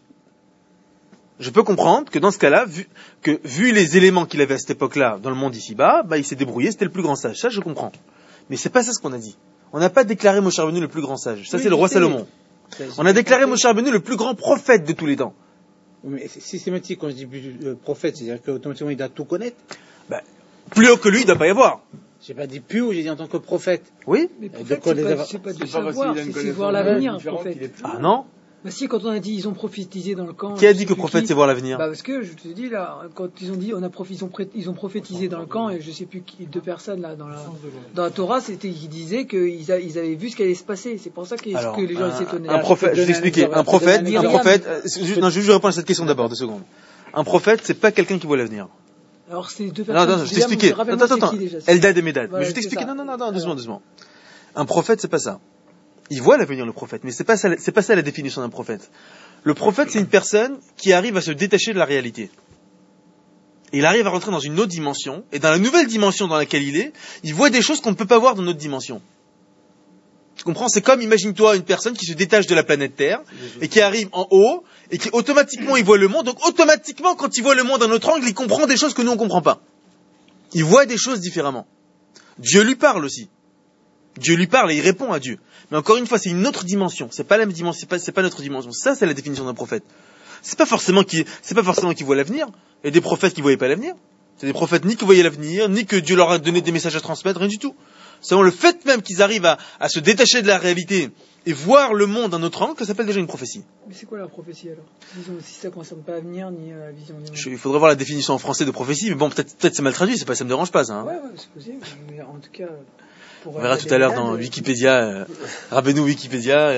Speaker 1: je peux comprendre que dans ce cas-là, vu les éléments qu'il avait à cette époque-là dans le monde ici-bas, il s'est débrouillé, c'était le plus grand sage. Ça, je comprends. Mais c'est pas ça ce qu'on a dit. On n'a pas déclaré Moshe Rabbeinu le plus grand sage. Ça,
Speaker 2: Oui,
Speaker 1: c'est le roi
Speaker 2: je sais.
Speaker 1: Salomon. On a déclaré Moshe Rabbeinu le plus grand prophète de tous les temps.
Speaker 2: Mais c'est systématique, quand je dis prophète, c'est-à-dire qu'automatiquement il doit tout connaître.
Speaker 1: Plus haut que lui, il ne doit pas y avoir.
Speaker 2: J'ai pas dit plus haut, j'ai dit en tant que prophète.
Speaker 1: Oui?
Speaker 9: Mais
Speaker 2: de
Speaker 9: prophète,
Speaker 2: quoi les
Speaker 9: c'est
Speaker 2: avoir-
Speaker 9: pas du
Speaker 5: C'est pas
Speaker 9: savoir,
Speaker 5: parce qu'il a une
Speaker 9: c'est voir
Speaker 5: connaissance
Speaker 9: l'avenir,
Speaker 5: différente
Speaker 9: prophète.
Speaker 5: qu'il est plus-
Speaker 1: Ah non?
Speaker 9: Bah si, quand on a dit ils ont prophétisé dans le camp.
Speaker 1: Qui a
Speaker 9: je
Speaker 1: dit
Speaker 9: sais
Speaker 1: que
Speaker 9: plus
Speaker 1: prophète,
Speaker 9: qui.
Speaker 1: c'est voir l'avenir?
Speaker 9: Bah parce que je te dis là, quand ils ont dit ils ont prophétisé dans le camp et je sais plus qui, deux personnes là dans la Torah, c'était ils disaient qu'ils avaient vu ce qui allait se passer. C'est pour ça que
Speaker 1: Alors,
Speaker 9: les gens ils s'étonnaient.
Speaker 1: un prophète, je vais t'expliquer. Un prophète,
Speaker 9: Myriam.
Speaker 1: non, je vais répondre à cette question d'abord, 2 secondes. Un prophète, c'est pas quelqu'un qui voit l'avenir.
Speaker 9: Alors, c'est deux
Speaker 1: Non,
Speaker 9: personnes.
Speaker 1: non, je t'expliquais. Attends.
Speaker 9: Déjà,
Speaker 1: Eldad et Medad.
Speaker 9: Voilà,
Speaker 1: Mais je
Speaker 9: c'est
Speaker 1: t'expliquais.
Speaker 9: ça.
Speaker 1: Non, doucement. Un prophète, c'est pas ça. Il voit l'avenir, le prophète, mais c'est pas ça la définition d'un prophète. Le prophète, c'est une personne qui arrive à se détacher de la réalité. Et il arrive à rentrer dans une autre dimension, et dans la nouvelle dimension dans laquelle il voit des choses qu'on ne peut pas voir dans notre dimension. Tu comprends? C'est comme, imagine-toi, une personne qui se détache de la planète Terre, et qui arrive en haut, et qui automatiquement, il voit le monde, donc automatiquement, quand il voit le monde d'un autre angle, il comprend des choses que nous, on comprend pas. Il voit des choses différemment. Dieu lui parle aussi. Dieu lui parle et il répond à Dieu. Mais encore une fois, c'est une autre dimension. C'est pas la même dimension, c'est pas notre dimension. Ça, c'est la définition d'un prophète. C'est pas forcément qu'il voit l'avenir. Il y a des prophètes qui voyaient pas l'avenir. C'est des prophètes ni qui voyaient l'avenir, ni que Dieu leur a donné des messages à transmettre, rien du tout. C'est le fait même qu'ils arrivent à se détacher de la réalité et voir le monde d'un autre angle que ça s'appelle déjà une prophétie.
Speaker 9: Mais c'est quoi la prophétie alors? Disons, si ça ne concerne pas l'avenir ni la vision du monde.
Speaker 1: Il faudrait voir la définition en français de prophétie, mais bon, peut-être c'est mal traduit, ça me dérange pas, ça. Hein.
Speaker 9: Ouais, c'est possible. Mais en tout cas,
Speaker 1: on verra tout à l'heure dans Wikipédia, Rabbeinu Wikipédia.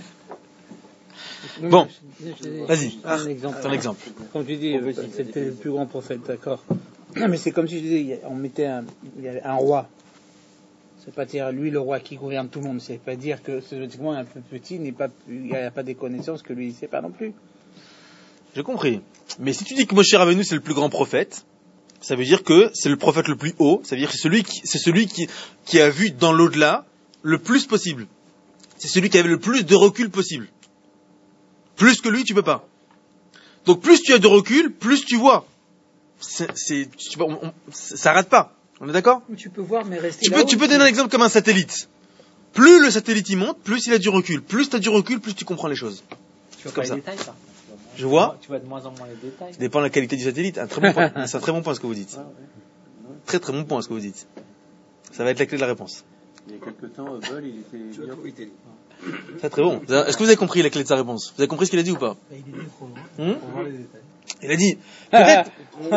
Speaker 7: Bon,
Speaker 1: vas-y,
Speaker 7: ton exemple. Comme tu dis, c'était le plus grand prophète, d'accord. Mais c'est comme si je disais, on mettait un roi. C'est pas dire lui le roi qui gouverne tout le monde. C'est pas dire que ce un peu petit il n'a pas des connaissances que lui il sait pas non plus.
Speaker 1: J'ai compris. Mais si tu dis que Moshe Rabbeinu c'est le plus grand prophète, ça veut dire que c'est le prophète le plus haut. Ça veut dire que c'est celui qui a vu dans l'au-delà le plus possible. C'est celui qui avait le plus de recul possible. Plus que lui, tu peux pas. Donc plus tu as de recul, plus tu vois. Ça rate pas. On est d'accord?
Speaker 9: Tu peux voir, mais rester
Speaker 1: Tu peux donner un exemple comme un satellite. Plus le satellite y monte, plus il a du recul. Plus tu as du recul, plus tu comprends les choses.
Speaker 10: Tu vois pas les détails, ça?
Speaker 1: Je vois.
Speaker 10: Tu vois de moins en moins les détails.
Speaker 1: Ça dépend de la qualité du satellite. Un très bon point. C'est un très bon point ce que vous dites. Très très bon point ce que vous dites. Ça va être la clé de la réponse.
Speaker 3: Il y a quelques temps, Hubble, il était...
Speaker 1: Très très bon. Est-ce que vous avez compris la clé de sa réponse? Vous avez compris ce qu'il a dit ou pas?
Speaker 5: Il est dit trop loin. Pour voir les détails.
Speaker 1: Il a dit, peut-être.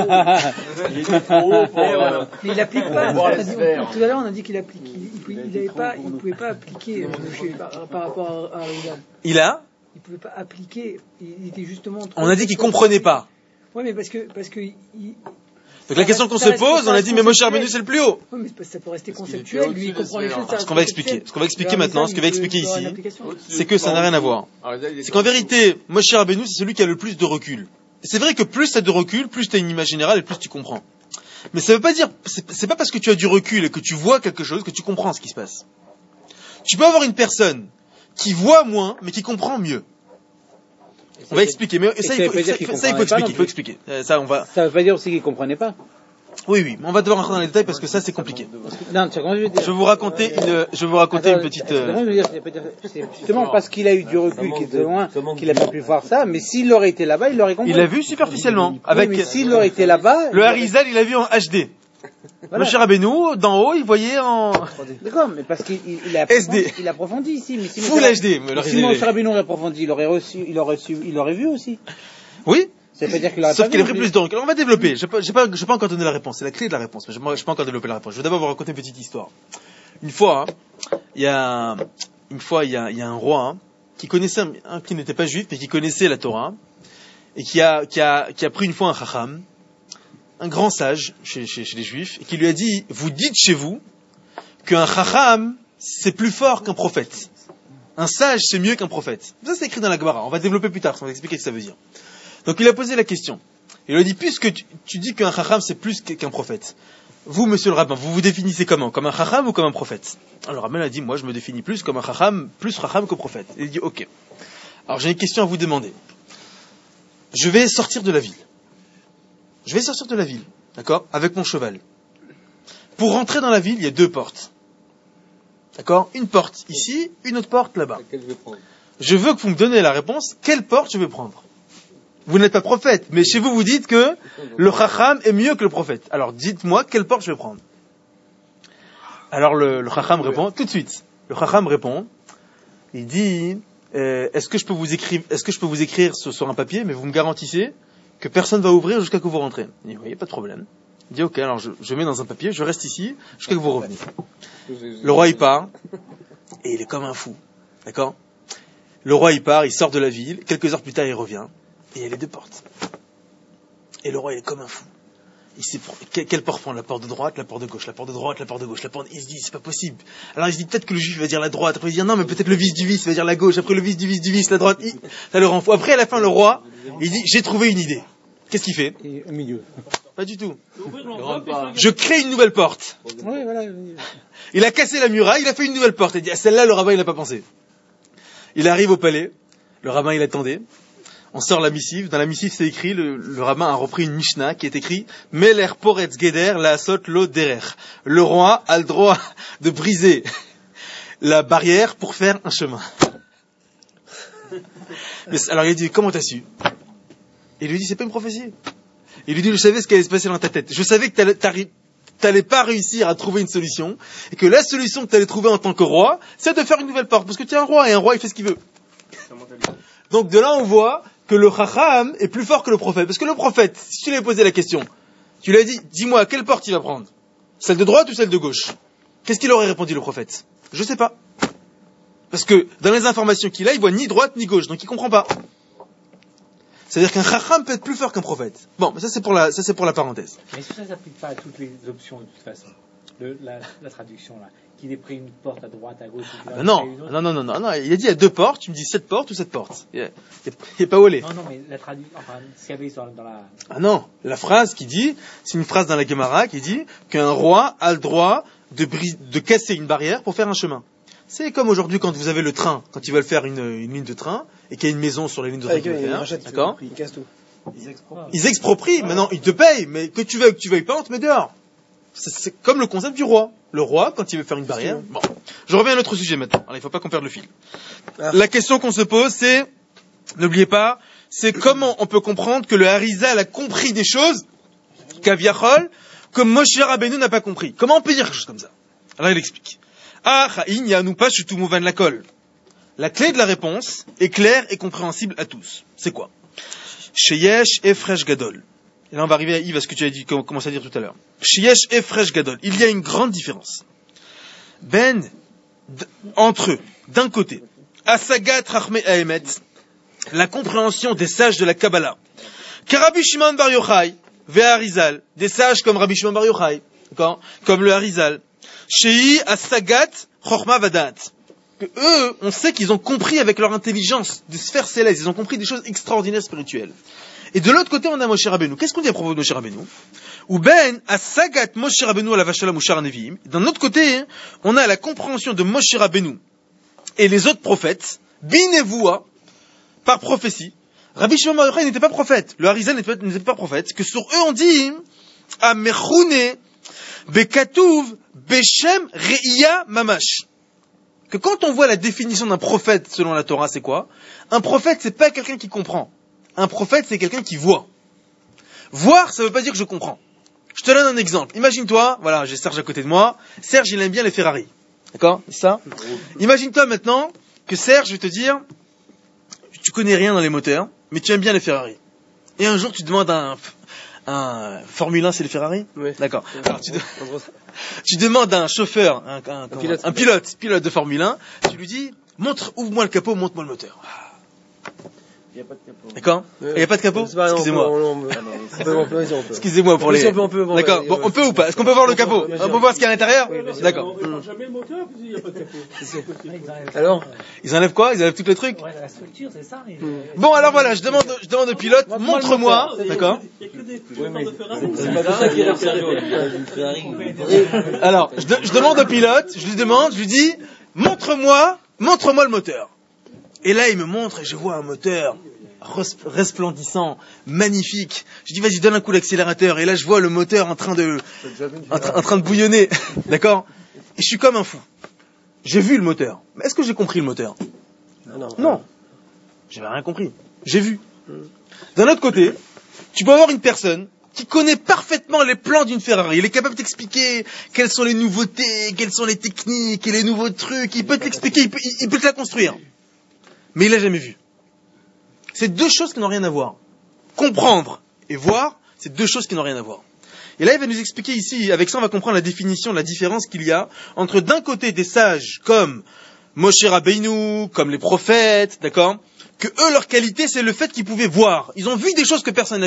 Speaker 9: Mais il applique pas. Tout à l'heure, on a dit qu'il applique. Il pouvait pas appliquer par rapport à Reagan. Il pouvait pas appliquer. Il était justement.
Speaker 1: On a dit qu'il comprenait pas.
Speaker 9: Ouais, mais parce que.
Speaker 1: Donc la question qu'on se pose, on a dit mais Moshe Rabbeinu c'est le plus haut.
Speaker 9: Oui, mais ça peut rester conceptuel. Lui, il comprend les choses.
Speaker 1: Ce qu'on va expliquer maintenant, ce qu'il va expliquer ici, c'est que ça n'a rien à voir. C'est qu'en vérité, Moshe Rabbeinu c'est celui qui a le plus de recul. C'est vrai que plus tu as de recul, plus tu as une image générale et plus tu comprends. Mais ça veut pas dire, c'est pas parce que tu as du recul et que tu vois quelque chose que tu comprends ce qui se passe. Tu peux avoir une personne qui voit moins, mais qui comprend mieux. On va expliquer, mais ça il faut expliquer. Ça
Speaker 7: veut pas dire aussi qu'il comprenait pas.
Speaker 1: Oui, mais on va devoir rentrer dans les détails parce que ça c'est compliqué.
Speaker 7: Non, tu sais comment je veux dire.
Speaker 1: Je vais vous raconter une petite.
Speaker 7: C'est justement parce qu'il a eu du recul, qu'il était loin, qu'il a pas pu voir ça. Mais s'il aurait été là-bas, il l'aurait compris.
Speaker 1: Il l'a vu superficiellement.
Speaker 7: Mais s'il aurait été là-bas,
Speaker 1: le Harizal, il l'a vu en HD. Voilà. Moshe Rabbeinu, d'en haut, il voyait en.
Speaker 7: D'accord, mais parce qu'il a approfondi ici. Mais si
Speaker 1: Full HD.
Speaker 7: Si Moshe Rabbeinu approfondi, il aurait vu aussi.
Speaker 1: Oui.
Speaker 7: Ça veut dire qu'il aurait
Speaker 1: Sauf qu'il a pris plus de recul. On va développer. Je vais pas encore donner la réponse. C'est la clé de la réponse. Mais je vais pas encore développer la réponse. Je vais d'abord vous raconter une petite histoire. Une fois, il y a un roi qui connaissait, qui n'était pas juif, mais qui connaissait la Torah, et qui a pris une fois un chacham, un grand sage chez les juifs, et qui lui a dit, vous dites chez vous qu'un chacham, c'est plus fort qu'un prophète. Un sage, c'est mieux qu'un prophète. Ça, c'est écrit dans la Gemara. On va développer plus tard. On va expliquer ce que ça veut dire. Donc il a posé la question. Il lui a dit, puisque tu dis qu'un chacham c'est plus qu'un prophète, vous, monsieur le rabbin, vous vous définissez comment? Comme un chacham ou comme un prophète? Alors le rabbin a dit, moi je me définis plus comme un chacham, plus chacham que prophète. Il a dit, ok. Alors j'ai une question à vous demander. Je vais sortir de la ville. D'accord? Avec mon cheval. Pour rentrer dans la ville, il y a 2 portes. D'accord? Une porte ici, une autre porte là-bas. Je veux que vous me donniez la réponse, quelle porte je vais prendre? Vous n'êtes pas prophète, mais chez vous, vous dites que le chacham est mieux que le prophète. Alors, dites-moi quelle porte je vais prendre. Alors, le chacham répond, tout de suite. Le chacham répond, il dit, est-ce que je peux vous écrire sur un papier, mais vous me garantissez que personne va ouvrir jusqu'à que vous rentrez? Il dit, oui, pas de problème. Il dit, ok, alors je mets dans un papier, je reste ici jusqu'à que vous reveniez. Le roi, il part, et il est comme un fou. D'accord? Le roi, il part, il sort de la ville, quelques heures plus tard, il revient. Et il y a les 2 portes. Et le roi, il est comme un fou. Il sait quelle porte prendre, la porte de droite, la porte de gauche, la porte de droite, la porte de gauche, il se dit, c'est pas possible. Alors il se dit, peut-être que le juif va dire la droite, après il va dire, non, mais peut-être le vice du vice va dire la gauche, après le vice du vice, la droite, ça le rend fou. Après, à la fin, le roi, il dit, j'ai trouvé une idée. Qu'est-ce qu'il fait?
Speaker 7: Au milieu.
Speaker 1: Pas du tout. Je crée une nouvelle porte.
Speaker 7: Oui, voilà.
Speaker 1: Il a cassé la muraille, il a fait une nouvelle porte. Il dit, à celle-là, le rabbin, il n'a pas pensé. Il arrive au palais, le rabbin, il attendait. On sort la missive. Dans la missive, c'est écrit, le rabbin a repris une Mishnah qui est écrit Meler poretz geder la sot lo derer. Le roi a le droit de briser la barrière pour faire un chemin. Alors il dit, comment t'as su? Et il lui dit, c'est pas une prophétie. Il lui dit, je savais ce qui allait se passer dans ta tête. Je savais que t'allais pas réussir à trouver une solution, et que la solution que t'allais trouver en tant que roi, c'est de faire une nouvelle porte. Parce que tu es un roi, et un roi, il fait ce qu'il veut. Donc de là, on voit que le chacham est plus fort que le prophète. Parce que le prophète, si tu lui as posé la question, tu lui as dit, dis-moi, quelle porte il va prendre? Celle de droite ou celle de gauche? Qu'est-ce qu'il aurait répondu, le prophète? Je sais pas. Parce que dans les informations qu'il a, il voit ni droite ni gauche, donc il comprend pas. C'est-à-dire qu'un chacham peut être plus fort qu'un prophète. Bon, mais ça c'est pour la parenthèse.
Speaker 10: Mais est-ce que ça ne s'applique pas à toutes les options de toute façon? La traduction là, qu'il ait pris une porte à droite, à gauche,
Speaker 1: non, il a dit il y a deux portes, tu me dis cette porte ou cette porte. Il est pas olé.
Speaker 10: Non, mais la traduction, enfin, ce qu'il y avait dans la...
Speaker 1: Ah non, la phrase qui dit, c'est une phrase dans la Gemara qui dit qu'un roi a le droit de casser une barrière pour faire un chemin. C'est comme aujourd'hui quand vous avez le train, quand ils veulent faire une ligne de train, et qu'il y a une maison sur la ligne de train, d'accord?
Speaker 4: Ils cassent tout.
Speaker 1: Ils exproprient, maintenant ils te payent, mais que tu veuilles pas, on te met dehors. C'est comme le concept du roi. Le roi, quand il veut faire une barrière... Bon, je reviens à notre sujet maintenant. Alors, il ne faut pas qu'on perde le fil. La question qu'on se pose, c'est... N'oubliez pas, c'est comment on peut comprendre que le Harizal a compris des choses qu'Aviachol, que Moshe Rabbeinu n'a pas compris. Comment on peut dire quelque chose comme ça? Alors, il explique. Ah, Chaïn, Yanou pas, Shutu Mouvan Lakol. La clé de la réponse est claire et compréhensible à tous. C'est quoi? Sheyesh Efresh Gadol. Et là, on va arriver à Yves, à ce que tu as dit, commencé à dire tout à l'heure. Sheyesh Efresh Gadol. Il y a une grande différence. Entre eux, d'un côté, Asagat Rachme Haemet, la compréhension des sages de la Kabbalah. Rabbi Shimon Bar Yochai, Ve'arizal, des sages comme Rabbi Shimon Bar Yochai, comme le Harizal. Shei Asagat Chochma Vadat. Que eux, on sait qu'ils ont compris avec leur intelligence des sphères célestes, ils ont compris des choses extraordinaires spirituelles. Et de l'autre côté, on a Moshe Rabbeinu. Qu'est-ce qu'on dit à propos de Moshe Rabbeinu? Ou Asagat Moshe Rabbeinu à la Vashala Mouchar Nevi'im. D'un autre côté, on a la compréhension de Moshe Rabbeinu et les autres prophètes, Binevua, par prophétie. Rabbi Shimon Bar Yochai n'était pas prophète. Le Harizal n'était pas prophète. Que sur eux, on dit, Amechune, Bekatuv, Beshem, Re'ia, Mamash. Que quand on voit la définition d'un prophète selon la Torah, c'est quoi? Un prophète, c'est pas quelqu'un qui comprend. Un prophète, c'est quelqu'un qui voit. Voir, ça veut pas dire que je comprends. Je te donne un exemple. Imagine-toi, voilà, j'ai Serge à côté de moi. Serge, il aime bien les Ferrari. D'accord? C'est ça? Imagine-toi maintenant que Serge, je vais te dire, tu connais rien dans les moteurs, mais tu aimes bien les Ferrari. Et un jour, tu demandes à un Formule 1, c'est les Ferrari? Oui. D'accord. Alors, tu demandes à un chauffeur, un pilote de Formule 1, tu lui dis, ouvre-moi le capot, montre-moi le moteur.
Speaker 3: Il n'y a pas de capot.
Speaker 1: D'accord? Il n'y a pas de capot? Excusez-moi. Excusez-moi pour les... D'accord. Bon, on peut ou pas? Est-ce qu'on peut voir le capot? On peut voir ce qu'il y a à l'intérieur? D'accord.
Speaker 8: On ne jamais le moteur, parce qu'il n'y a pas de capot.
Speaker 1: Alors? Ils enlèvent quoi? Ils enlèvent tous les trucs?
Speaker 10: Ouais, la structure, c'est ça.
Speaker 1: Bon, alors voilà, je demande au pilote, montre-moi. D'accord?
Speaker 8: Il n'y a que des moteurs de Ferrari.
Speaker 6: C'est pas ça qui est Ferrari.
Speaker 1: Alors, je demande au pilote, je lui dis, montre-moi le moteur. Et là, il me montre et je vois un moteur resplendissant, magnifique. Je dis, vas-y, donne un coup d'accélérateur. Et là, je vois le moteur en train de bouillonner. D'accord? Et je suis comme un fou. J'ai vu le moteur. Mais est-ce que j'ai compris le moteur? Non. J'avais rien compris. J'ai vu. D'un autre côté, tu peux avoir une personne qui connaît parfaitement les plans d'une Ferrari. Il est capable de t'expliquer quelles sont les nouveautés, quelles sont les techniques et les nouveaux trucs. Il peut t'expliquer, il peut te la construire. Mais il l'a jamais vu. C'est deux choses qui n'ont rien à voir. Comprendre et voir, c'est deux choses qui n'ont rien à voir. Et là, il va nous expliquer ici, avec ça, on va comprendre la définition, la différence qu'il y a entre d'un côté des sages comme Moshe Rabbeinu, comme les prophètes, d'accord, que eux, leur qualité, c'est le fait qu'ils pouvaient voir. Ils ont vu des choses que personne n'a vues.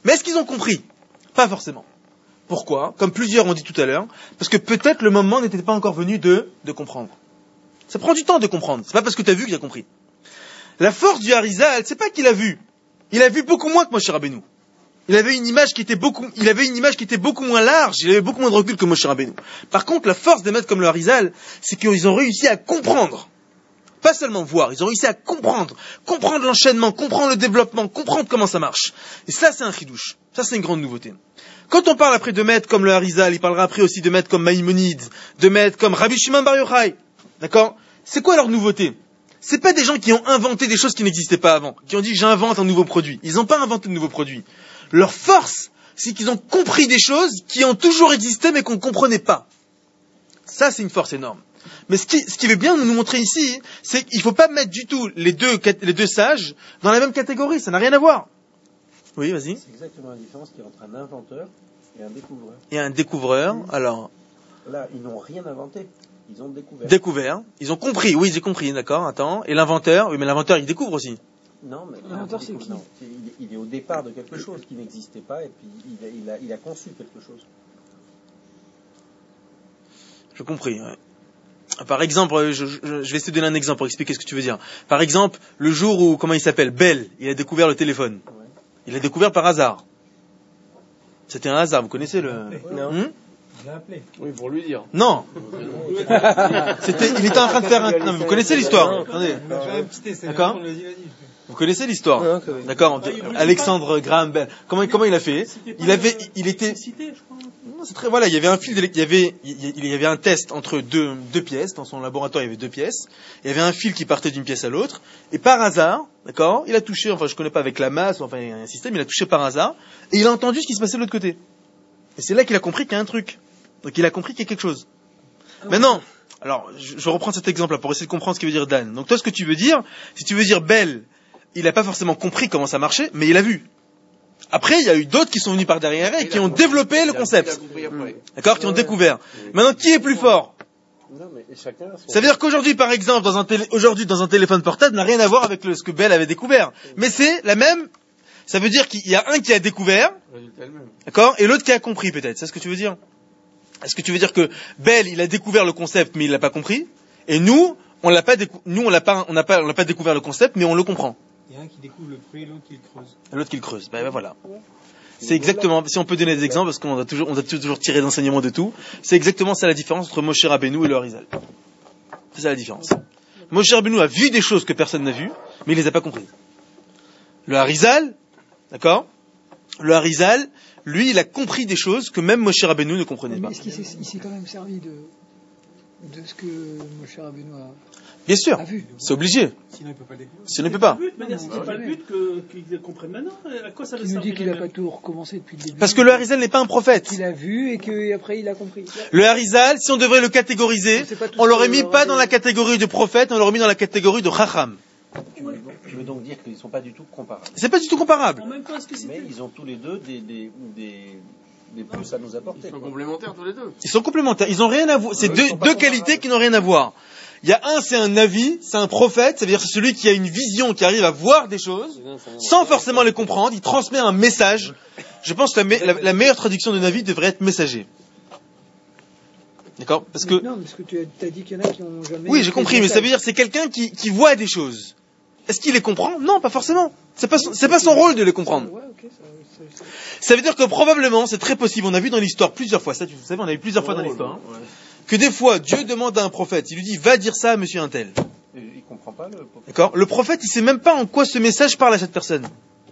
Speaker 1: Mais est-ce qu'ils ont compris? Pas forcément. Pourquoi? Comme plusieurs ont dit tout à l'heure, parce que peut-être le moment n'était pas encore venu de comprendre. Ça prend du temps de comprendre. C'est pas parce que tu as vu qu'il a compris. La force du Harizal, c'est pas qu'il a vu. Il a vu beaucoup moins que Moshe Rabbeinu. Il avait une image qui était beaucoup moins large, il avait beaucoup moins de recul que Moshe Rabbeinu. Par contre, la force des maîtres comme le Harizal, c'est qu'ils ont réussi à comprendre. Pas seulement voir, ils ont réussi à comprendre l'enchaînement, comprendre le développement, comprendre comment ça marche. Et ça, c'est un chidouche. Ça, c'est une grande nouveauté. Quand on parle après de maîtres comme le Harizal, il parlera après aussi de maîtres comme Maïmonide, de maîtres comme Rabbi Shimon Bar Yochai. D'accord? C'est quoi leur nouveauté? C'est pas des gens qui ont inventé des choses qui n'existaient pas avant, qui ont dit j'invente un nouveau produit. Ils n'ont pas inventé de nouveau produit. Leur force, c'est qu'ils ont compris des choses qui ont toujours existé mais qu'on ne comprenait pas. Ça, c'est une force énorme. Mais ce qui veut bien nous montrer ici, c'est qu'il ne faut pas mettre du tout les deux sages dans la même catégorie. Ça n'a rien à voir. Oui, vas-y.
Speaker 3: C'est exactement la différence qu'il y a entre un inventeur et un découvreur.
Speaker 1: Et un découvreur, alors...
Speaker 3: Là, ils n'ont rien inventé. Ils ont découvert.
Speaker 1: Découvert. Ils ont compris. Oui, ils ont compris. D'accord, attends. Et l'inventeur? Oui, mais l'inventeur, il découvre aussi.
Speaker 3: Non, mais
Speaker 9: l'inventeur, c'est qui?
Speaker 3: Il est au départ de quelque chose qui n'existait pas et puis il a conçu quelque chose.
Speaker 1: J'ai compris, ouais. Par exemple, je vais essayer de donner un exemple pour expliquer ce que tu veux dire. Par exemple, le jour où, comment il s'appelle? Bell, il a découvert le téléphone. Ouais. Il l'a découvert par hasard. C'était un hasard, vous connaissez le...
Speaker 10: Non.
Speaker 6: Je l'ai appelé. Oui, pour lui dire.
Speaker 1: Non. Il était en train de faire un... Non, vous connaissez l'histoire? Attendez. D'accord? Vous connaissez l'histoire? D'accord. Alexandre Graham Bell. Comment il a fait? Il était... Non, c'est très, voilà, il y avait un fil, il y avait un test entre deux pièces. Dans son laboratoire, il y avait 2 pièces. Il y avait un fil qui partait d'une pièce à l'autre. Et par hasard, d'accord, il a touché, enfin, je connais pas avec la masse, enfin, il y a un système, il a touché par hasard. Et il a entendu ce qui se passait de l'autre côté. Et c'est là qu'il a compris qu'il y a un truc. Donc il a compris qu'il y a quelque chose. Maintenant, alors, je reprends cet exemple-là pour essayer de comprendre ce que veut dire Dan. Donc toi, ce que tu veux dire, si tu veux dire Bell, il n'a pas forcément compris comment ça marchait, mais il a vu. Après, il y a eu d'autres qui sont venus par derrière et qui ont développé le concept. D'accord, qui ont découvert. Maintenant, qui est plus fort? Ça veut dire qu'aujourd'hui, par exemple, dans un téléphone portable, n'a rien à voir avec ce que Bell avait découvert. Mais c'est la même. Ça veut dire qu'il y a un qui a découvert, d'accord, et l'autre qui a compris peut-être. C'est ce que tu veux dire? Est-ce que tu veux dire que Bell, il a découvert le concept, mais il l'a pas compris, et nous, on n'a pas découvert le concept, mais on le comprend.
Speaker 10: Il y a un qui découvre le fruit et l'autre qui le creuse.
Speaker 1: Et l'autre qui le creuse. Ben voilà. C'est exactement, si on peut donner des exemples, parce qu'on a toujours tiré d'enseignements de tout, c'est exactement ça la différence entre Moshe Rabbeinu et le Harizal. C'est ça la différence. Moshe Rabbeinu a vu des choses que personne n'a vues, mais il les a pas comprises. Le Harizal, d'accord? Le Harizal, lui, il a compris des choses que même Moshe Rabbeinu ne comprenait pas.
Speaker 9: Est-ce qu'il s'est quand même servi de ce que Moshe Rabbeinu a...
Speaker 1: Bien sûr, c'est obligé.
Speaker 10: Sinon, il peut pas découvrir.
Speaker 1: Sinon, il peut pas.
Speaker 8: C'est pas le but qu'ils comprennent maintenant. À quoi ça
Speaker 9: nous dit qu'il n'a pas tout recommencé depuis le début.
Speaker 1: Parce que le Harizal n'est pas un prophète.
Speaker 9: Il a vu et qu'après il a compris.
Speaker 1: Le Harizal, si on devrait le catégoriser, on l'aurait mis pas dans la catégorie de prophète, on l'aurait mis dans la catégorie de Chacham.
Speaker 3: Tu veux donc dire qu'ils ne sont pas du tout comparables.
Speaker 1: C'est pas du tout comparable.
Speaker 8: En même temps,
Speaker 3: mais ils ont tous les deux des plus à nous apporter.
Speaker 6: Ils sont complémentaires tous les deux.
Speaker 1: Ils sont complémentaires. Ils ont rien à voir. C'est deux qualités qui n'ont rien à voir. Il y a un, c'est un navi, c'est un prophète, ça veut dire c'est celui qui a une vision, qui arrive à voir des choses, sans forcément les comprendre, il transmet un message. Je pense que la meilleure traduction de navi devrait être messager. D'accord? Parce que...
Speaker 9: Non, parce que tu as dit qu'il y en a qui n'ont jamais...
Speaker 1: Oui, j'ai compris, mais ça veut dire c'est quelqu'un qui voit des choses. Est-ce qu'il les comprend? Non, pas forcément. C'est pas son rôle de les comprendre.
Speaker 9: Ouais, okay,
Speaker 1: ça veut dire que probablement, c'est très possible, on a vu dans l'histoire plusieurs fois, ça, vous savez, on a vu plusieurs fois dans l'histoire, que des fois, Dieu demande à un prophète, il lui dit, va dire ça à monsieur untel.
Speaker 3: Il comprend pas le prophète.
Speaker 1: D'accord? Le prophète, il sait même pas en quoi ce message parle à cette personne.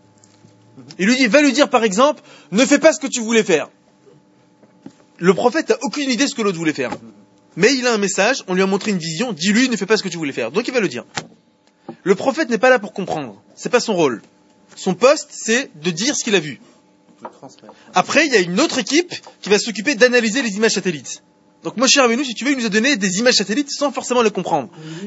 Speaker 1: Il lui dit, va lui dire par exemple, ne fais pas ce que tu voulais faire. Le prophète n'a aucune idée de ce que l'autre voulait faire. Mais il a un message, on lui a montré une vision, dis-lui, ne fais pas ce que tu voulais faire. Donc il va le dire. Le prophète n'est pas là pour comprendre. C'est pas son rôle. Son poste, c'est de dire ce qu'il a vu. Après, il y a une autre équipe qui va s'occuper d'analyser les images satellites. Donc Moshe Rabbeinu, si tu veux, il nous a donné des images satellites sans forcément les comprendre.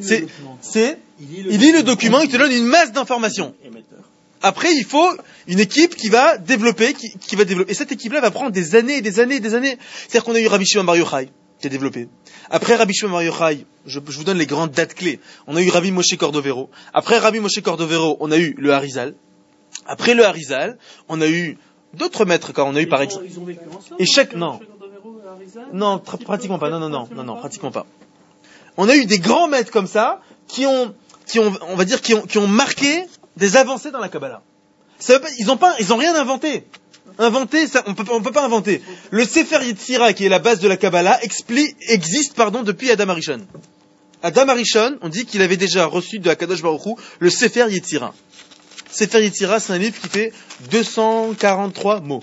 Speaker 1: Il lit le document, il te donne une masse d'informations. Après, il faut une équipe qui va développer, qui va développer. Et cette équipe-là va prendre des années et des années et des années. C'est-à-dire qu'on a eu Rabbi Shimon Bar Yochai, qui a développé. Après Rabbi Shimon Bar Yochai, je vous donne les grandes dates clés. On a eu Rabbi Moshe Cordovero. Après Rabbi Moshe Cordovero, on a eu le Harizal. Après le Harizal, on a eu d'autres maîtres quand on a eu par exemple.
Speaker 8: Ils ont vécu ensemble.
Speaker 1: Et chaque, non. Non, pratiquement pas. Non, pratiquement pas. On a eu des grands maîtres comme ça qui ont marqué des avancées dans la Kabbalah. Ils ont rien inventé. Inventer, ça, on peut pas inventer. Le Sefer Yetzira, qui est la base de la Kabbalah, existe depuis Adam Arishon. Adam Arishon, on dit qu'il avait déjà reçu de Akadosh Baruch Hu le Sefer Yetzira. Sefer Yetzira, c'est un livre qui fait 243 mots.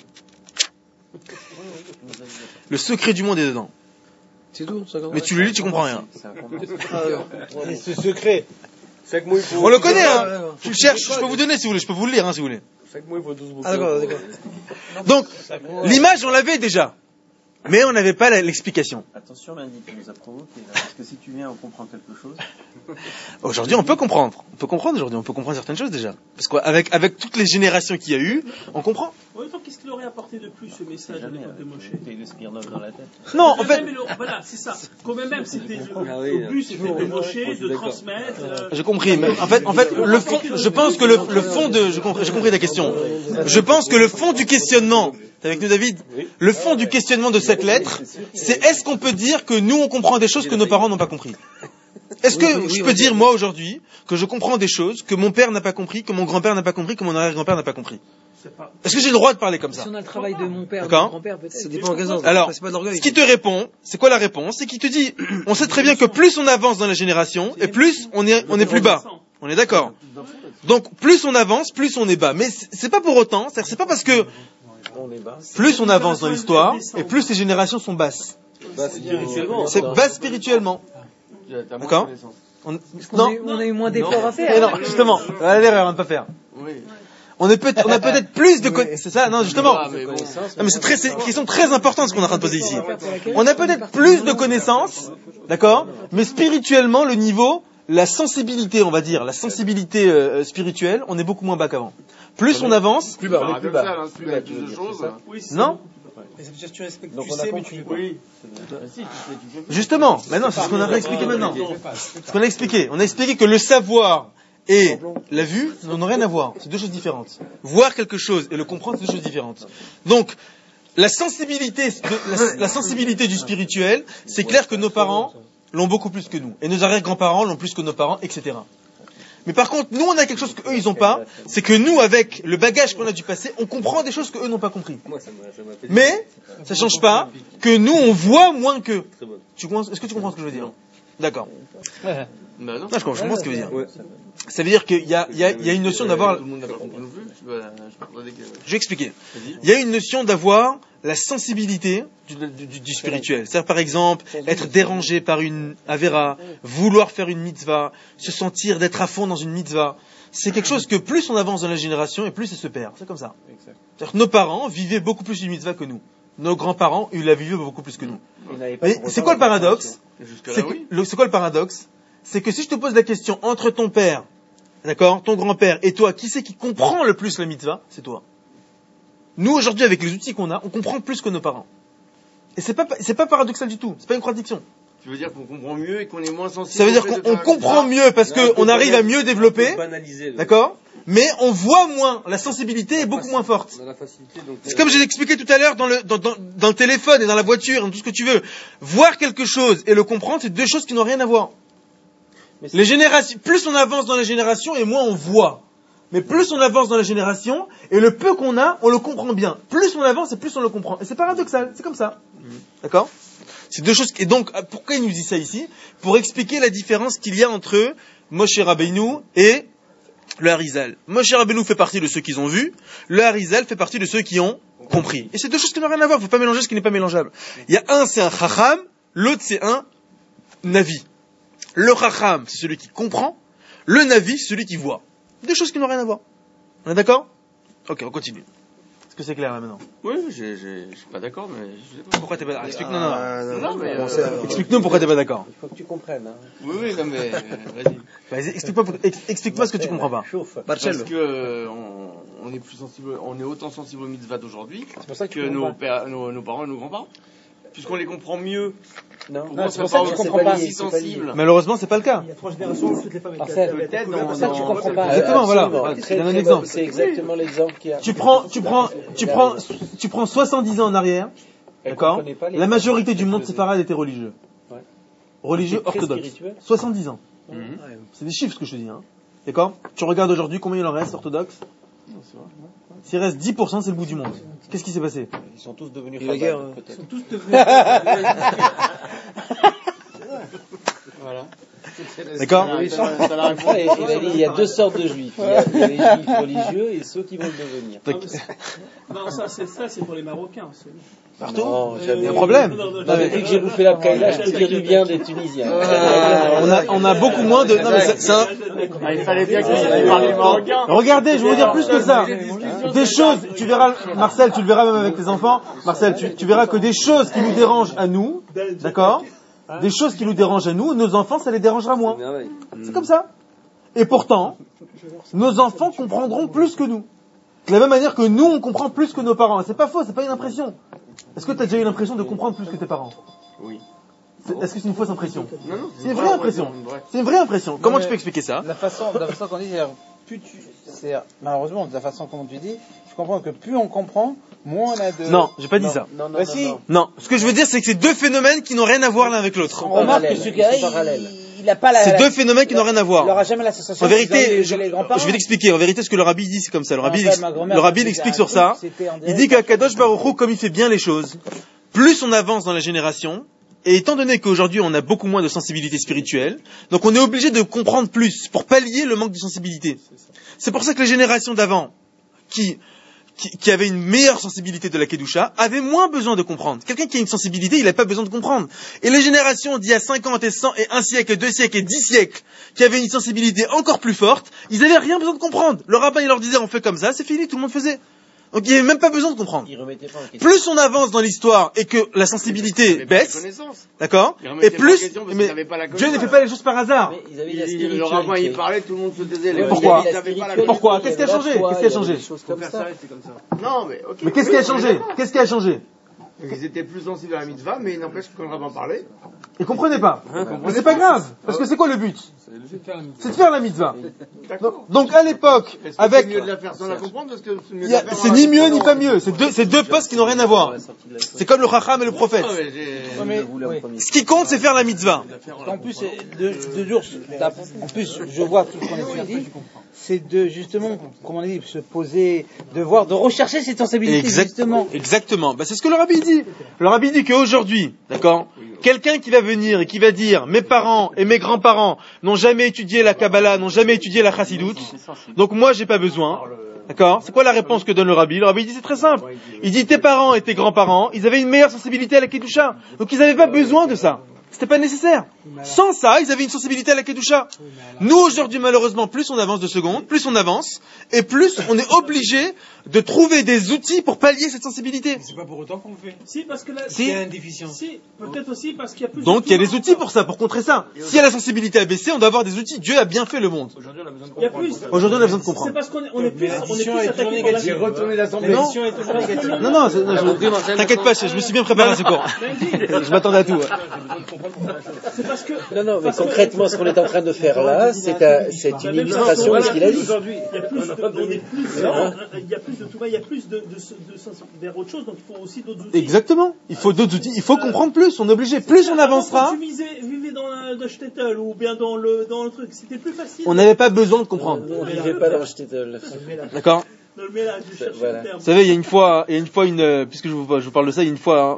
Speaker 1: Le secret du monde est dedans.
Speaker 4: C'est tout, ça.
Speaker 1: Mais tu le lis, tu comprends rien.
Speaker 2: Et ce secret.
Speaker 1: On le connaît, hein. Tu le cherches, je peux vous donner si vous voulez, je peux vous le lire, hein, si vous voulez.
Speaker 4: D'accord.
Speaker 1: Donc, l'image, on l'avait déjà. Mais on n'avait pas l'explication.
Speaker 3: Attention, lundi, tu nous as provoqué, là, parce que si tu viens, on comprend quelque chose.
Speaker 1: Aujourd'hui, on peut comprendre. On peut comprendre certaines choses déjà. Parce qu'avec toutes les générations qu'il y a eu, on comprend.
Speaker 8: En même temps, qu'est-ce qu'il aurait apporté de plus, ce message à l'époque de Moshe?
Speaker 3: T'as eu le Smirnov dans la tête.
Speaker 1: Non, en fait.
Speaker 8: Voilà, c'est ça. Quand même, c'était le but, c'était de Moshe, de transmettre.
Speaker 1: J'ai compris. Mais en fait, le fond, je pense que le fond de, j'ai compris ta question. Je pense que le fond du questionnement, t'es avec nous, David? Le fond du questionnement de cette lettre, c'est est-ce qu'on peut dire que nous, on comprend des choses que nos parents n'ont pas compris? Est-ce que je peux dire, moi, aujourd'hui, que je comprends des choses que mon père n'a pas compris, que mon grand-père n'a pas compris, que mon arrière-grand-père n'a pas compris? Est-ce que j'ai le droit de parler comme ça?
Speaker 9: Si on a le travail de mon père, de mon grand-père, peut-être.
Speaker 4: Ça dépend en quel sens.
Speaker 1: Alors,
Speaker 4: c'est pas de l'orgueil.
Speaker 1: ce qui te répond, c'est quoi la réponse? C'est qu'il te dit, on sait très bien que plus on avance dans la génération, et plus on est plus bas. On est d'accord? Donc, plus on avance, plus on est bas. Mais c'est pas pour autant, c'est pas parce que plus on avance dans l'histoire, et plus les générations sont basses. C'est bas spirituellement. D'accord?
Speaker 9: On a eu moins d'efforts à faire.
Speaker 1: Et non, justement, l'erreur à ne pas faire. On a peut-être plus de connaissances. C'est ça, non, justement. Non, mais c'est une question très importante ce qu'on est en train de poser ici. On a peut-être plus de connaissances, d'accord? Mais spirituellement, le niveau, la sensibilité, on va dire, la sensibilité spirituelle, on est beaucoup moins bas qu'avant. Plus on avance,
Speaker 4: plus bas.
Speaker 1: Non?
Speaker 2: Mais ça veut dire que tu respectes, tu sais, mais tu veux pas.
Speaker 1: Justement, maintenant, c'est ce qu'on a expliqué maintenant. Ce qu'on a expliqué. On a expliqué que le savoir et la vue n'ont rien à voir. C'est deux choses différentes. Voir quelque chose et le comprendre, c'est deux choses différentes. Donc, la sensibilité du spirituel, c'est clair que nos parents l'ont beaucoup plus que nous. Et nos arrière-grands-parents l'ont plus que nos parents, etc. Mais par contre, nous, on a quelque chose qu'eux, ils n'ont pas. C'est que nous, avec le bagage qu'on a du passé, on comprend des choses qu'eux n'ont pas compris. Mais, ça change pas que nous, on voit moins qu'eux. Est-ce que tu comprends ce que je veux dire? D'accord. Non, je comprends ce que tu veux dire. Ça veut dire qu'il y a une notion d'avoir... Je vais expliquer. Il y a une notion d'avoir la sensibilité du spirituel. C'est-à-dire, par exemple, être dérangé par une avéra, vouloir faire une mitzvah, se sentir d'être à fond dans une mitzvah. C'est quelque chose que plus on avance dans la génération et plus ça se perd. C'est comme ça. C'est-à-dire que nos parents vivaient beaucoup plus une mitzvah que nous. Nos grands-parents, ils la vivaient beaucoup plus que nous. Mais c'est quoi le paradoxe? C'est quoi le paradoxe? C'est que si je te pose la question entre ton père, d'accord, ton grand-père et toi, qui c'est qui comprend le plus la mitzvah? C'est toi. Nous, aujourd'hui, avec les outils qu'on a, on comprend plus que nos parents. Et c'est pas paradoxal du tout. C'est pas une contradiction.
Speaker 6: Tu veux dire qu'on comprend mieux et qu'on est moins sensible?
Speaker 1: Ça veut dire qu'on comprend mieux parce qu'on arrive à mieux développer. D'accord? Mais on voit moins. La sensibilité est beaucoup moins forte. C'est comme je l'ai expliqué tout à l'heure dans le téléphone et dans la voiture, dans tout ce que tu veux. Voir quelque chose et le comprendre, c'est deux choses qui n'ont rien à voir. Les générations, plus on avance dans les générations et moins on voit. Mais plus on avance dans la génération, et le peu qu'on a, on le comprend bien. Plus on avance et plus on le comprend. Et c'est paradoxal, c'est comme ça. D'accord? C'est deux choses. Et donc, pourquoi il nous dit ça ici? Pour expliquer la différence qu'il y a entre Moshe Rabbeinu et le Harizal. Moshe Rabbeinu fait partie de ceux qui ont vu, le Harizal fait partie de ceux qui ont compris. Et c'est deux choses qui n'ont rien à voir, il ne faut pas mélanger ce qui n'est pas mélangeable. Il y a un, c'est un Chacham, l'autre, c'est un Navi. Le Chacham, c'est celui qui comprend, le Navi, c'est celui qui voit. Deux choses qui n'ont rien à voir. On est d'accord? Ok, on continue. Est-ce que c'est clair là maintenant?
Speaker 6: Oui, je suis pas d'accord, mais je sais pas.
Speaker 1: Pourquoi t'es pas d'accord? Explique-nous. Explique-nous pourquoi t'es pas d'accord.
Speaker 2: Il faut que tu comprennes. Hein.
Speaker 6: Oui, non mais vas-y.
Speaker 1: Vas-y, explique-moi ce que tu comprends pas.
Speaker 6: Parce que on est plus sensible, on est autant sensible aux mitzvahs d'aujourd'hui que nos parents et nos grands-parents.
Speaker 11: puisqu'on les comprend mieux.
Speaker 4: Non,
Speaker 11: c'est pour ça que tu comprends pas si sensible.
Speaker 1: Malheureusement, c'est pas le cas.
Speaker 5: Il y a 3 générations, toutes les femmes avec
Speaker 4: peut-être
Speaker 5: c'est
Speaker 4: pour ça que tu comprends pas.
Speaker 1: Exactement, voilà. Je donne un exemple.
Speaker 4: C'est exactement l'exemple qu'il y a.
Speaker 1: Tu prends 70 ans en arrière, d'accord? La majorité du monde séfarade était religieux. Religieux orthodoxe. 70 ans. C'est des chiffres ce que je te dis, hein. D'accord? Tu regardes aujourd'hui combien il en reste orthodoxes? S'il reste 10%, c'est le bout du monde. Qu'est-ce qui s'est passé?
Speaker 3: Ils sont tous devenus
Speaker 4: guerre,
Speaker 3: peut-être.
Speaker 5: Ils sont tous devenus.
Speaker 3: Voilà.
Speaker 1: D'accord?
Speaker 4: Il y a deux sortes de juifs. Il y a les juifs religieux et ceux qui vont le devenir.
Speaker 5: Non, ça c'est pour les Marocains.
Speaker 1: Partout? Il y a un problème.
Speaker 4: Depuis que j'ai bouffé la Kaila, je te dis bien des Tunisiens.
Speaker 1: On a beaucoup moins de... Non, mais
Speaker 11: Il fallait bien qu'ils parlent les Marocains.
Speaker 1: Regardez, je vais vous dire plus que ça. Des choses, tu verras, Marcel, tu le verras même avec tes enfants. Marcel, tu verras que des choses qui nous dérangent à nous, d'accord? Des choses qui nous dérangent à nous, nos enfants, ça les dérangera moins. C'est comme ça. Et pourtant, nos enfants comprendront plus que nous. De la même manière que nous, on comprend plus que nos parents. C'est pas faux, c'est pas une impression. Est-ce que tu as déjà eu l'impression de comprendre plus que tes parents?
Speaker 11: Oui.
Speaker 1: Est-ce que c'est une fausse impression?
Speaker 11: Non,
Speaker 1: c'est une vraie impression. C'est une vraie impression. Comment tu peux expliquer ça?
Speaker 7: La façon qu'on dit, c'est malheureusement, de la façon dont tu dis, je comprends que plus on comprend, moins on a de...
Speaker 1: Non, j'ai pas dit ça. Non. Ce que je veux dire, c'est que c'est deux phénomènes qui n'ont rien à voir l'un avec l'autre.
Speaker 7: On remarque que ce gars, il a pas la...
Speaker 1: C'est deux phénomènes qui n'ont rien à voir.
Speaker 7: Il n'aura jamais l'association.
Speaker 1: En vérité, je vais t'expliquer. En vérité, ce que le rabbi dit, c'est comme ça. Le rabbi il explique sur ça. Il dit qu'Akadosh Baruch Hu, comme il fait bien les choses, plus on avance dans la génération, et étant donné qu'aujourd'hui on a beaucoup moins de sensibilité spirituelle, donc on est obligé de comprendre plus pour pallier le manque de sensibilité. C'est pour ça que les générations d'avant, qui avaient une meilleure sensibilité de la Kedusha, avaient moins besoin de comprendre. Quelqu'un qui a une sensibilité, il n'a pas besoin de comprendre. Et les générations d'il y a 50 et 100 et 1 siècle, et 2 siècles et 10 siècles, qui avaient une sensibilité encore plus forte, ils n'avaient rien besoin de comprendre. Le rabbin, il leur disait, on fait comme ça, c'est fini, tout le monde faisait. Donc il n'y avait même pas besoin de comprendre. Plus on avance dans l'histoire et que la sensibilité baisse, d'accord, et plus, mais Dieu ne fait pas les choses par hasard.
Speaker 11: Le rabbin il parlait, tout le monde se taisait.
Speaker 1: Pourquoi? Pourquoi? Qu'est-ce qui a changé? Qu'est-ce qui a changé?
Speaker 11: Non, mais ok.
Speaker 1: Mais qu'est-ce qui a changé? Qu'est-ce qui a changé?
Speaker 11: Ils étaient plus sensibles à la mitzvah, mais il n'empêche que quand le rabbin parlait.
Speaker 1: Ils comprenaient pas. Mais c'est pas grave, parce que c'est quoi le but? C'est de faire la mitzvah. Donc à l'époque, avec...
Speaker 11: C'est mieux de la faire sans la comprendre, parce que
Speaker 1: c'est ni mieux ni pas mieux. C'est deux postes qui n'ont rien à voir. C'est comme le chacham et le prophète. Ce qui compte, c'est faire la mitzvah.
Speaker 7: En plus, en plus, je vois tout ce qu'on a dit. C'est de justement, comme on a dit, se poser, de rechercher cette sensibilité justement.
Speaker 1: Exactement. C'est ce que le rabbi dit. Le rabbi dit qu'aujourd'hui, d'accord, quelqu'un qui va venir et qui va dire mes parents et mes grands-parents n'ont jamais étudié la Kabbalah, n'ont jamais étudié la Chassidoute, donc moi j'ai pas besoin. D'accord? C'est quoi la réponse que donne le rabbi? Le rabbi dit c'est très simple. Il dit tes parents et tes grands-parents, ils avaient une meilleure sensibilité à la Kedusha. Donc ils n'avaient pas besoin de ça. C'était pas nécessaire. Sans ça, ils avaient une sensibilité à la Kedusha. Nous, aujourd'hui, malheureusement, plus on avance de secondes, plus on avance, et plus on est obligé de trouver des outils pour pallier cette sensibilité.
Speaker 5: C'est pas pour autant qu'on le fait. Si, parce que là,
Speaker 1: il
Speaker 5: y a une déficience. Si, peut-être aussi parce qu'il y a plus.
Speaker 1: Donc, il y a des outils pour ça, pour contrer ça. Si la sensibilité a baissé, on doit avoir des outils. Dieu a bien fait le monde.
Speaker 5: Aujourd'hui, on a besoin de comprendre.
Speaker 1: Aujourd'hui, on a besoin de comprendre.
Speaker 5: C'est parce qu'on est plus attaqué par la
Speaker 11: J'ai retourné l'assemblée.
Speaker 1: Non, t'inquiète pas, je me suis bien préparé à ce cours. Je m'attendais à tout.
Speaker 5: C'est parce que...
Speaker 4: Non, mais concrètement, ce qu'on est en train de faire là, c'est une illustration de ce qu'il a dit.
Speaker 5: Aujourd'hui, il y a plus de tout, il y a plus de vers autre chose, donc il faut aussi d'autres outils.
Speaker 1: Exactement. Il faut d'autres outils. Il faut comprendre plus. On est obligé. Plus on avancera.
Speaker 5: Quand tu vivais dans le shtetl ou bien dans le truc, c'était plus facile.
Speaker 1: On n'avait pas besoin de comprendre.
Speaker 4: On ne vivait pas dans le shtetl.
Speaker 1: D'accord.
Speaker 5: Dans le mélange,
Speaker 1: voilà. Vous savez, il y a une fois, puisque je vous parle de ça, il y a une fois,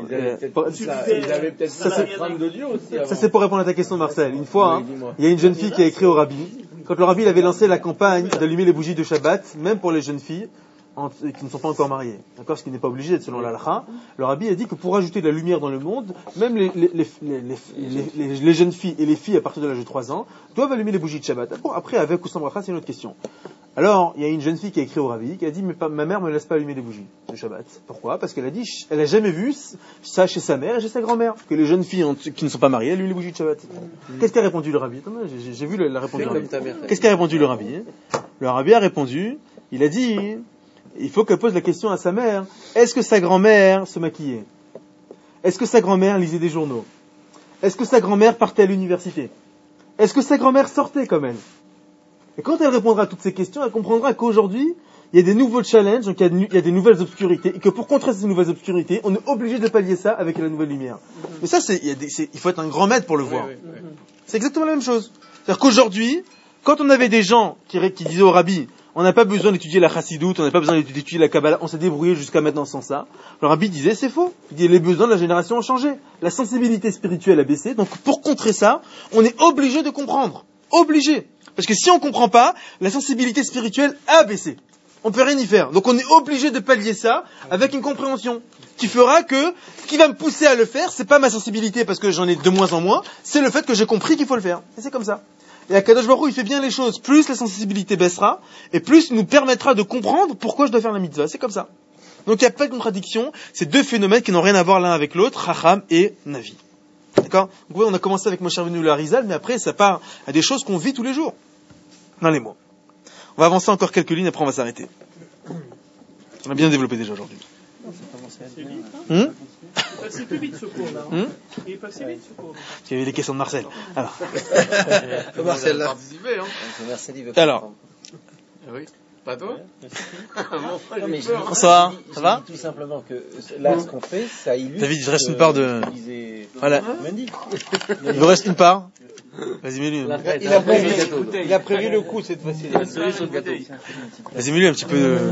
Speaker 1: ça c'est pour répondre à ta question, Marcel. Une fois, il y a une jeune fille qui a écrit au rabbi, quand le rabbi il avait lancé la campagne d'allumer les bougies de Shabbat, même pour les jeunes filles, qui ne sont pas encore mariées. D'accord? Ce qui n'est pas obligé d'être selon la halakha. Le rabbi a dit que pour ajouter de la lumière dans le monde, même les jeunes filles et les filles à partir de l'âge de 3 ans doivent allumer les bougies de Shabbat. Après, avec ou sans bracha, c'est une autre question. Alors, il y a une jeune fille qui a écrit au rabbi, qui a dit, ma mère me laisse pas allumer les bougies de Shabbat. Pourquoi? Parce qu'elle a dit, elle a jamais vu ça chez sa mère et chez sa grand-mère. Que les jeunes filles qui ne sont pas mariées allument les bougies de Shabbat. Qu'est-ce qu'a répondu le rabbi? J'ai vu la réponse du rabbi. Qu'est-ce qu'a répondu le rabbi? Le rabbi a répondu, il a dit, il faut qu'elle pose la question à sa mère, est-ce que sa grand-mère se maquillait? Est-ce que sa grand-mère lisait des journaux? Est-ce que sa grand-mère partait à l'université? Est-ce que sa grand-mère sortait comme elle? Et quand elle répondra à toutes ces questions, elle comprendra qu'aujourd'hui, il y a des nouveaux challenges, donc il y a des nouvelles obscurités, et que pour contrer ces nouvelles obscurités, on est obligé de pallier ça avec la nouvelle lumière. Mais ça, il faut être un grand maître pour le voir. C'est exactement la même chose. C'est-à-dire qu'aujourd'hui, quand on avait des gens qui disaient au rabbi, on n'a pas besoin d'étudier la chassidoute, on n'a pas besoin d'étudier la Kabbalah, on s'est débrouillé jusqu'à maintenant sans ça. Le rabbi disait, c'est faux. Il dit, les besoins de la génération ont changé. La sensibilité spirituelle a baissé. Donc, pour contrer ça, on est obligé de comprendre. Obligé. Parce que si on comprend pas, la sensibilité spirituelle a baissé. On peut rien y faire. Donc, on est obligé de pallier ça avec une compréhension qui fera que ce qui va me pousser à le faire, c'est pas ma sensibilité parce que j'en ai de moins en moins, c'est le fait que j'ai compris qu'il faut le faire. Et c'est comme ça. Et Akadosh Baruch Hu, il fait bien les choses, plus la sensibilité baissera, et plus il nous permettra de comprendre pourquoi je dois faire la mitzvah. C'est comme ça. Donc il n'y a pas de contradiction, c'est deux phénomènes qui n'ont rien à voir l'un avec l'autre, Chacham et Navi. D'accord? Donc oui, on a commencé avec Moshe Rabbeinu le Harizal, mais après ça part à des choses qu'on vit tous les jours, dans les mots. On va avancer encore quelques lignes, après on va s'arrêter. On a bien développé déjà aujourd'hui.
Speaker 5: Il est passé plus vite ce cours là. Il est passé vite ce cours.
Speaker 1: Parce qu'il y avait des questions de Marcel. Alors.
Speaker 11: Marcel l'a participé, hein.
Speaker 4: Marcel, il veut
Speaker 1: alors.
Speaker 11: Oui. Pas toi?
Speaker 1: Bonsoir. Ça va?
Speaker 4: Tout simplement que là, ce qu'on fait, ça illustre.
Speaker 1: David, il reste une part de. Voilà. Il vous reste une part. Vas-y, mets-lui.
Speaker 2: Il a prévu le coup cette fois-ci.
Speaker 1: Vas-y, mets-lui un petit peu de.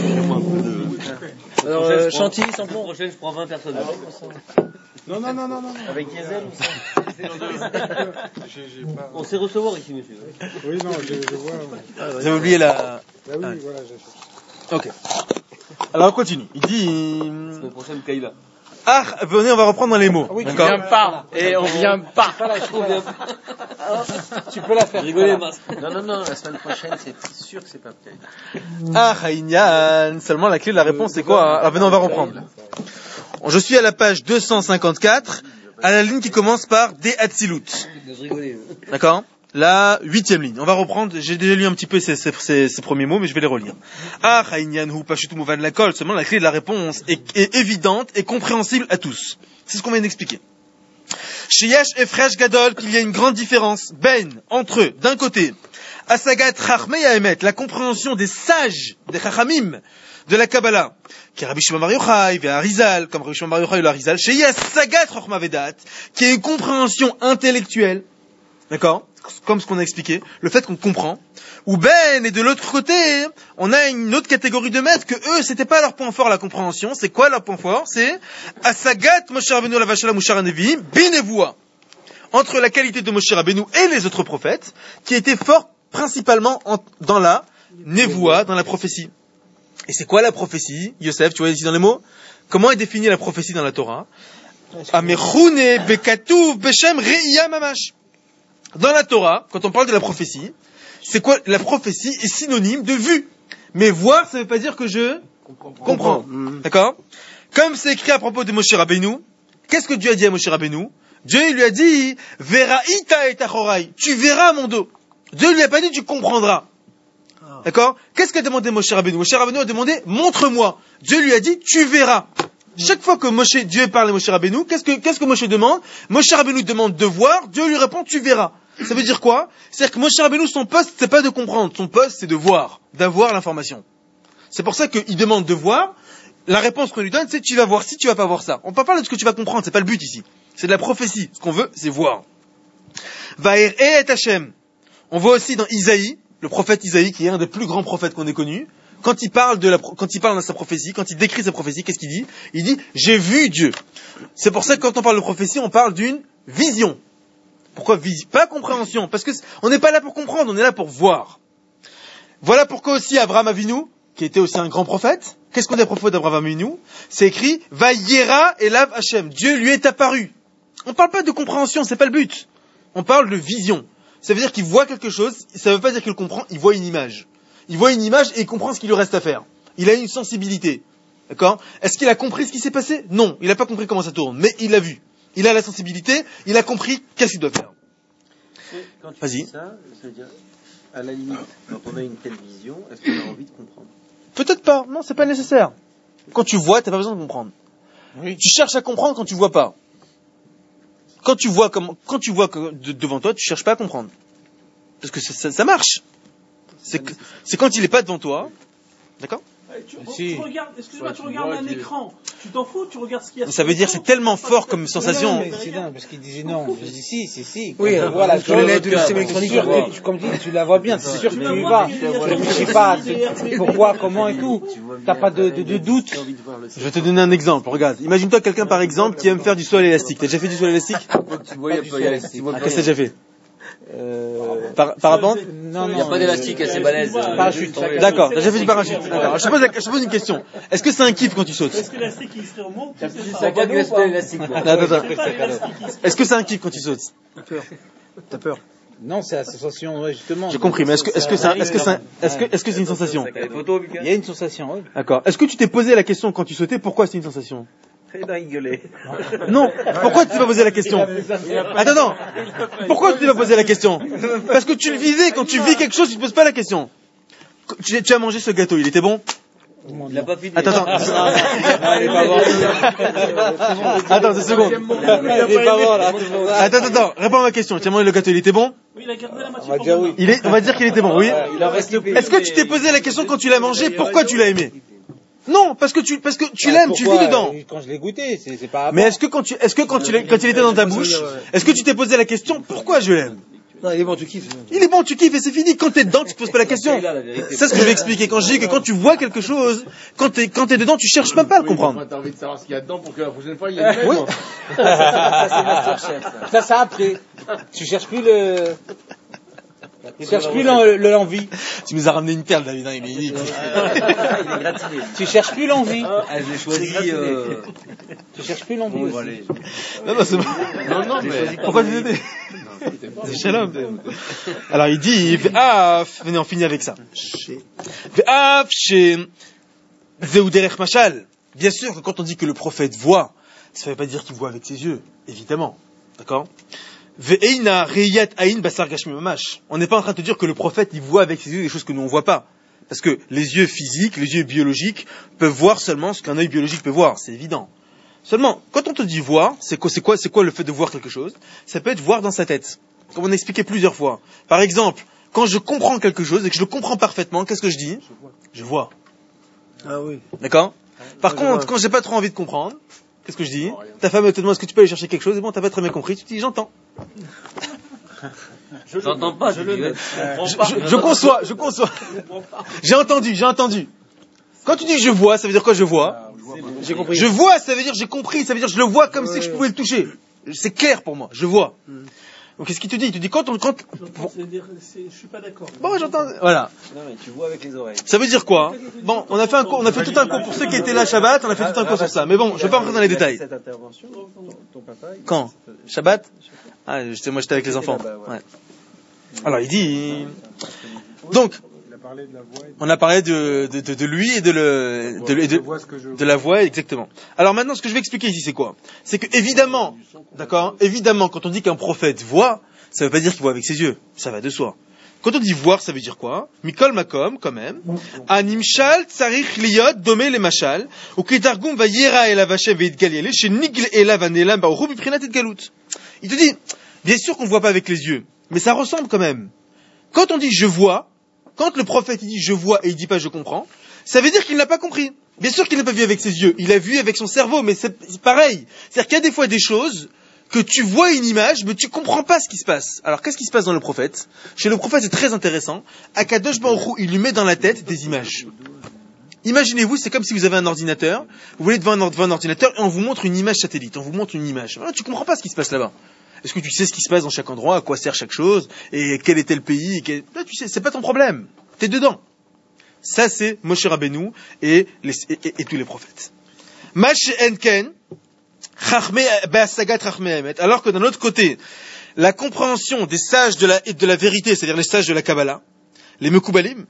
Speaker 6: Alors, Chantilly, sans plomb. Prochaine, je prends 20 personnes.
Speaker 11: Non.
Speaker 4: Avec diesel ou ça?
Speaker 6: On sait recevoir ici, monsieur.
Speaker 2: Oui, non, je vois.
Speaker 1: Vous avez oublié la.
Speaker 2: Bah oui, voilà,
Speaker 1: Ok. Alors, on continue. Il dit.
Speaker 6: C'est le prochain Kaïla.
Speaker 1: Ah, venez, on va reprendre dans les mots.
Speaker 2: Oui,
Speaker 1: d'accord?
Speaker 2: Et on vient pas. Tu peux la faire.
Speaker 6: Rigolez, Mas.
Speaker 4: Non, la semaine prochaine, c'est sûr que c'est pas peut-être.
Speaker 1: Ah, Haïnian. Seulement, la clé de la réponse, c'est quoi? Alors, venez, on va reprendre. Je suis à la page 254, à la ligne qui commence par De Hatzilut. D'accord? La 8e ligne. On va reprendre, j'ai déjà lu un petit peu ces premiers mots, mais je vais les relire. Ah, Haïnian hu pashutu mouvan lakol. Seulement, la clé de la réponse est évidente et compréhensible à tous. C'est ce qu'on vient d'expliquer. Chez Yesh et Fresh Gadol, qu'il y a une grande différence, entre eux, d'un côté, Asagat Chachmei Haemet, la compréhension des sages, des Chachamim, de la Kabbalah, qui est Rabbi Shimon Bar Yochai, et Harizal, comme Rabbi Shimon Bar Yochai et le Harizal, chez Yesh Sagat Chochma Vedat, qui est une compréhension intellectuelle, d'accord, comme ce qu'on a expliqué, le fait qu'on comprend, ou et de l'autre côté, on a une autre catégorie de maîtres que eux, c'était pas leur point fort, la compréhension. C'est quoi leur point fort? C'est Asagat Moshe Rabbeinu la Vachala Mouchar Haneviim Binevoua, entre la qualité de Moshe Rabbeinu et les autres prophètes, qui étaient forts principalement dans la Nevoua, dans la prophétie. Et c'est quoi la prophétie? Yosef, tu vois ici dans les mots? Comment est définie la prophétie dans la Torah? Amechune bekatuv beshem re'iyah mamash. Dans la Torah, quand on parle de la prophétie, c'est quoi? La prophétie est synonyme de vue. Mais voir, ça ne veut pas dire que je comprends. D'accord? Comme c'est écrit à propos de Moshe Rabbeinu, qu'est-ce que Dieu a dit à Moshe Rabbeinu? Dieu il lui a dit, Veraïta et achorai, tu verras mon dos. Dieu lui a pas dit, tu comprendras. D'accord? Qu'est-ce qu'a demandé Moshe Rabbeinu? Moshe Rabbeinu a demandé, montre-moi. Dieu lui a dit, tu verras. Chaque fois que Dieu parle à Moshe Rabbeinu, qu'est-ce que Moshe demande? Moshe Rabbeinu demande de voir, Dieu lui répond, tu verras. Ça veut dire quoi? C'est-à-dire que Moshe Rabbeinu, son poste, c'est pas de comprendre. Son poste, c'est de voir, d'avoir l'information. C'est pour ça qu'il demande de voir. La réponse qu'on lui donne, c'est tu vas voir ci, tu vas pas voir ça. On peut pas parler de ce que tu vas comprendre, c'est pas le but ici. C'est de la prophétie. Ce qu'on veut, c'est voir. Va'er et Hashem. On voit aussi dans Isaïe, le prophète Isaïe, qui est un des plus grands prophètes qu'on ait connu. Quand il parle dans sa prophétie, quand il décrit sa prophétie, qu'est-ce qu'il dit? Il dit, j'ai vu Dieu. C'est pour ça que quand on parle de prophétie, on parle d'une vision. Pourquoi vision? Pas compréhension. Parce que on n'est pas là pour comprendre, on est là pour voir. Voilà pourquoi aussi Abraham Avinu, qui était aussi un grand prophète, qu'est-ce qu'on dit à propos d'Abraham Avinu? C'est écrit, Vayera elav Hashem. Dieu lui est apparu. On parle pas de compréhension, c'est pas le but. On parle de vision. Ça veut dire qu'il voit quelque chose, ça veut pas dire qu'il comprend, il voit une image. Il voit une image et il comprend ce qu'il lui reste à faire. Il a une sensibilité. D'accord? Est-ce qu'il a compris ce qui s'est passé? Non, il n'a pas compris comment ça tourne, mais il l'a vu. Il a la sensibilité, il a compris qu'est-ce qu'il doit faire.
Speaker 3: Quand tu dis ça, c'est-à-dire, à la limite, quand on a une telle vision, est-ce qu'on a envie de comprendre?
Speaker 1: Peut-être pas, non, c'est pas nécessaire. Quand tu vois, t'as pas besoin de comprendre. Oui. Tu cherches à comprendre quand tu vois pas. Quand tu vois devant toi, tu cherches pas à comprendre. Parce que ça marche. C'est quand il est pas devant toi. D'accord?
Speaker 8: Tu regardes, excuse-moi, tu regardes un écran, tu t'en fous, tu regardes ce qu'il y a.
Speaker 1: Ça veut dire c'est tellement fort comme sensation.
Speaker 7: Non, mais c'est dingue, parce qu'il disait non. Je dis si.
Speaker 2: Oui, voilà, sur les lettres de système électronique.
Speaker 7: Comme dit, tu la vois bien, c'est sûr que tu y vas. Je sais pas pourquoi, comment et tout. T'as pas de doute.
Speaker 1: Je vais te donner un exemple. Regarde, imagine-toi quelqu'un par exemple qui aime faire du saut à l'élastique. T'as déjà fait du saut à l'élastique?
Speaker 6: Tu vois, il n'y a pas d'élastique.
Speaker 1: Qu'est-ce que t'as déjà fait? Parapente?
Speaker 6: Non, il n'y a pas d'élastique, c'est balèze.
Speaker 1: Parachute. D'accord, t'as déjà fait du parachute. D'accord. Je te pose une question. Est-ce que c'est un kiff quand tu sautes?
Speaker 5: Est-ce que l'élastique il serait au monde?
Speaker 6: C'est pas de l'élastique.
Speaker 1: Est-ce que c'est un kiff quand tu sautes?
Speaker 2: T'as peur?
Speaker 7: Non, c'est la sensation, ouais, justement.
Speaker 1: J'ai compris, mais est-ce que c'est une sensation?
Speaker 7: Il y a une sensation, oui.
Speaker 1: D'accord. Est-ce que tu t'es posé la question quand tu sautais, pourquoi c'est une sensation?
Speaker 2: Il a rigolé.
Speaker 1: Non. Pourquoi tu t'es pas posé la question? Attends. Pourquoi tu t'es pas posé la question? Parce que tu le vivais. Quand tu vis quelque chose, tu te poses pas la question. Tu as mangé ce gâteau, il était bon?
Speaker 6: Il n'a pas fini.
Speaker 1: Attends. Attends, 2 secondes. Attends. Réponds à ma question. Tu as mangé le gâteau, il était bon?
Speaker 5: Oui, il a gardé la moitié pour demain.
Speaker 1: On va dire qu'il était bon, oui. Est-ce que tu t'es posé la question quand tu l'as mangé, pourquoi tu l'as aimé? Non, parce que tu l'aimes, tu vis dedans.
Speaker 7: Quand je l'ai goûté, c'est pas.
Speaker 1: Mais est-ce que quand il était dans ta bouche, est-ce que tu t'es posé la question pourquoi je l'aime?
Speaker 2: Non, il est bon, tu kiffes.
Speaker 1: Il est bon, tu kiffes et c'est fini. Quand t'es dedans, tu te poses pas la question. C'est ce que je vais expliquer. Quand je dis que quand tu vois quelque chose, quand t'es dedans, tu cherches même pas à le comprendre.
Speaker 11: T'as envie de savoir ce qu'il y a dedans pour que la prochaine fois il y ait
Speaker 1: oui.
Speaker 7: Ça après. Tu cherches plus l'envie.
Speaker 1: Tu nous as ramené une perle, David. Il est unique.
Speaker 6: Il est gratiné.
Speaker 7: Tu cherches plus l'envie.
Speaker 6: Je l'ai choisi.
Speaker 7: Tu cherches plus l'envie.
Speaker 1: Non, c'est bon.
Speaker 11: Non, mais.
Speaker 1: Pourquoi tu l'étais? C'est Shalom. Alors il dit, venez, on finit avec ça. Bien sûr que quand on dit que le prophète voit, ça ne veut pas dire qu'il voit avec ses yeux, évidemment. D'accord? On n'est pas en train de te dire que le prophète il voit avec ses yeux des choses que nous on voit pas. Parce que les yeux physiques, les yeux biologiques peuvent voir seulement ce qu'un œil biologique peut voir, c'est évident. Seulement, quand on te dit voir, c'est quoi le fait de voir quelque chose? Ça peut être voir dans sa tête. Comme on a expliqué plusieurs fois. Par exemple, quand je comprends quelque chose et que je le comprends parfaitement, qu'est-ce que je dis? Je vois.
Speaker 2: Ah oui.
Speaker 1: D'accord? Par contre, quand j'ai pas trop envie de comprendre, qu'est-ce que je dis? Ta femme te demande est-ce que tu peux aller chercher quelque chose? Et bon, t'as pas très bien compris, tu te dis j'entends.
Speaker 6: J'entends pas,
Speaker 1: je conçois. J'ai entendu. Quand tu dis je vois, ça veut dire quoi je vois?
Speaker 2: J'ai compris.
Speaker 1: Je vois, ça veut dire j'ai compris, ça veut dire je le vois comme si je pouvais le toucher. C'est clair pour moi, je vois. Donc qu'est-ce qu'il te dit? Il te dit
Speaker 5: Je suis pas d'accord.
Speaker 1: Bon, j'entends. Voilà.
Speaker 4: Non, mais tu vois avec les oreilles.
Speaker 1: Ça veut dire quoi? Bon, on a fait tout un cours pour ceux qui étaient là Shabbat, on a fait tout un cours sur ça. Mais bon, je vais pas rentrer dans les détails.
Speaker 4: Cette intervention, ton papa.
Speaker 1: Quand? Shabbat? Ah, moi j'étais avec les enfants. Ouais. Alors il dit. Donc. On a parlé de lui et de la voix, exactement. Alors maintenant, ce que je vais expliquer ici, c'est quoi? C'est que évidemment, d'accord, quand on dit qu'un prophète voit, ça veut pas dire qu'il voit avec ses yeux, ça va de soi. Quand on dit voir, ça veut dire quoi? Mikol makom, quand même. Animshal tsarich liyot domé le mashal, ou ketargum va yera elav Hashem ve'it galiele, chez nigl elav anelam ba'oru b'prinat et galut. Il te dit, bien sûr qu'on ne voit pas avec les yeux, mais ça ressemble quand même. Quand on dit je vois, quand le prophète il dit je vois et il dit pas je comprends, ça veut dire qu'il n'a pas compris. Bien sûr qu'il n'a pas vu avec ses yeux, il a vu avec son cerveau, mais c'est pareil. C'est-à-dire qu'il y a des fois des choses que tu vois une image, mais tu comprends pas ce qui se passe. Alors qu'est-ce qui se passe dans le prophète? Chez le prophète c'est très intéressant. Akadosh Baruch Hu, il lui met dans la tête des images. Imaginez-vous, c'est comme si vous avez un ordinateur, vous voulez devant un ordinateur et on vous montre une image satellite, on vous montre une image. Alors, tu comprends pas ce qui se passe là-bas. Est-ce que tu sais ce qui se passe dans chaque endroit, à quoi sert chaque chose, et quel était le pays, là, tu sais, c'est pas ton problème. T'es dedans. Ça, c'est Moshe Rabbeinu et tous les prophètes. Mash Enken, alors que d'un autre côté, la compréhension des sages de la vérité, c'est-à-dire les sages de la Kabbalah, les Mekoubalim,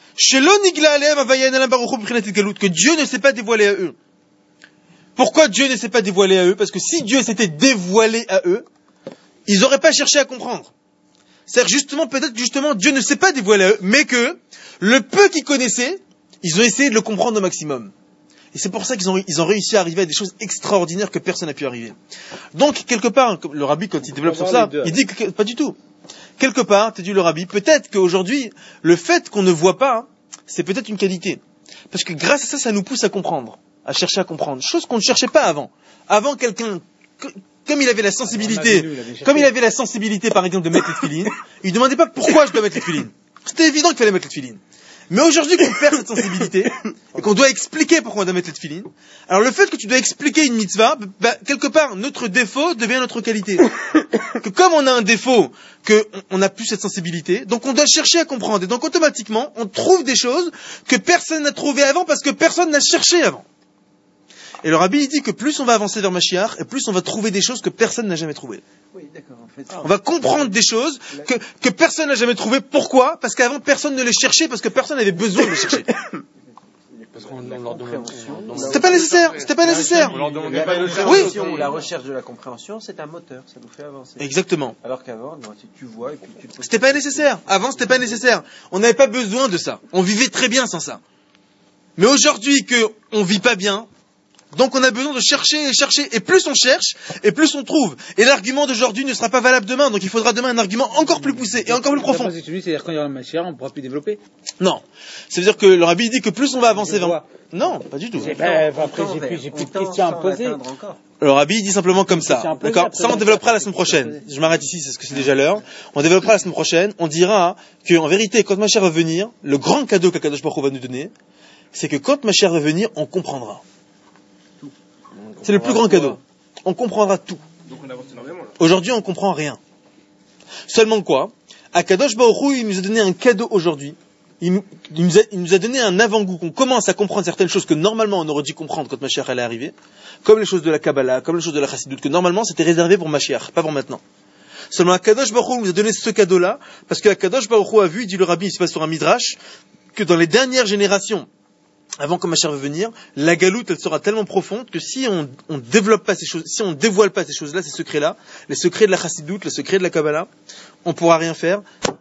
Speaker 1: que Dieu ne s'est pas dévoilé à eux. Pourquoi Dieu ne s'est pas dévoilé à eux? Parce que si Dieu s'était dévoilé à eux, ils n'auraient pas cherché à comprendre. C'est-à-dire peut-être justement, Dieu ne s'est pas dévoilé à eux, mais que le peu qu'ils connaissaient, ils ont essayé de le comprendre au maximum. Et c'est pour ça qu'ils ont réussi à arriver à des choses extraordinaires que personne n'a pu arriver. Donc, quelque part, le rabbi, quand il développe sur ça, il dit que, pas du tout. Quelque part, t'as dit le rabbi, peut-être qu'aujourd'hui, le fait qu'on ne voit pas, c'est peut-être une qualité. Parce que grâce à ça, ça nous pousse à comprendre, à chercher à comprendre. Chose qu'on ne cherchait pas avant. Avant, quelqu'un, comme il avait la sensibilité, par exemple, de mettre les tefilines, il ne demandait pas pourquoi je dois mettre les tefilines. C'était évident qu'il fallait mettre les tefilines. Mais aujourd'hui qu'on perd cette sensibilité, et qu'on doit expliquer pourquoi on doit mettre les tefilines, alors le fait que tu dois expliquer une mitzvah, quelque part, notre défaut devient notre qualité. Que comme on a un défaut, qu'on n'a plus cette sensibilité, donc on doit chercher à comprendre. Et donc automatiquement, on trouve des choses que personne n'a trouvées avant parce que personne n'a cherché avant. Et le rabbi, il dit que plus on va avancer vers Mashiach, et plus on va trouver des choses que personne n'a jamais trouvées.
Speaker 3: Oui, d'accord, en fait.
Speaker 1: On va comprendre des choses que personne n'a jamais trouvées. Pourquoi? Parce qu'avant, personne ne les cherchait, parce que personne n'avait besoin de les chercher.
Speaker 6: Parce qu'on leur demande.
Speaker 1: C'était pas nécessaire.
Speaker 3: Oui. La recherche de la compréhension, c'est un moteur, ça nous fait avancer.
Speaker 1: Exactement.
Speaker 3: Alors qu'avant, tu vois et puis tu.
Speaker 1: C'était pas nécessaire. Avant, c'était pas nécessaire. On n'avait pas besoin de ça. On vivait très bien sans ça. Mais aujourd'hui, qu'on vit pas bien, donc on a besoin de chercher et chercher. Et plus on cherche, et plus on trouve. Et l'argument d'aujourd'hui ne sera pas valable demain. Donc il faudra demain un argument encore plus poussé et encore plus profond.
Speaker 7: C'est-à-dire quand il y aura Mashiach, on ne pourra plus développer.
Speaker 1: Non. C'est-à-dire que le rabbi dit que plus on va avancer vers... Non, pas du tout.
Speaker 7: Après, j'ai plus de questions à me poser.
Speaker 1: Le rabbi dit simplement comme ça. D'accord. Ça, on développera la semaine prochaine. Je m'arrête ici, parce que c'est déjà l'heure. On développera la semaine prochaine. On dira qu'en vérité, quand Mashiach va venir, le grand cadeau qu'Akadosh Baruch Hu va nous donner, c'est que quand Mashiach va venir, on comprendra. C'est le plus grand cadeau. On comprendra tout.
Speaker 11: Donc on avance énormément là.
Speaker 1: Aujourd'hui, on comprend rien. Seulement quoi? Akadosh Baruch Hu, il nous a donné un cadeau aujourd'hui. Il nous a donné un avant-goût qu'on commence à comprendre certaines choses que normalement on aurait dû comprendre quand Mashiach allait arriver, comme les choses de la Kabbalah, comme les choses de la Chassidut, que normalement c'était réservé pour Mashiach, pas pour maintenant. Seulement Akadosh Baruch Hu nous a donné ce cadeau-là, parce que Akadosh Baruch Hu a vu, dit le rabbi, il se passe sur un midrash, que dans les dernières générations, avant que Mashiach va venir, la galoute, elle sera tellement profonde que si on développe pas ces choses, si on dévoile pas ces choses-là, ces secrets-là, les secrets de la Chassidut, les secrets de la Kabbalah, on pourra rien faire.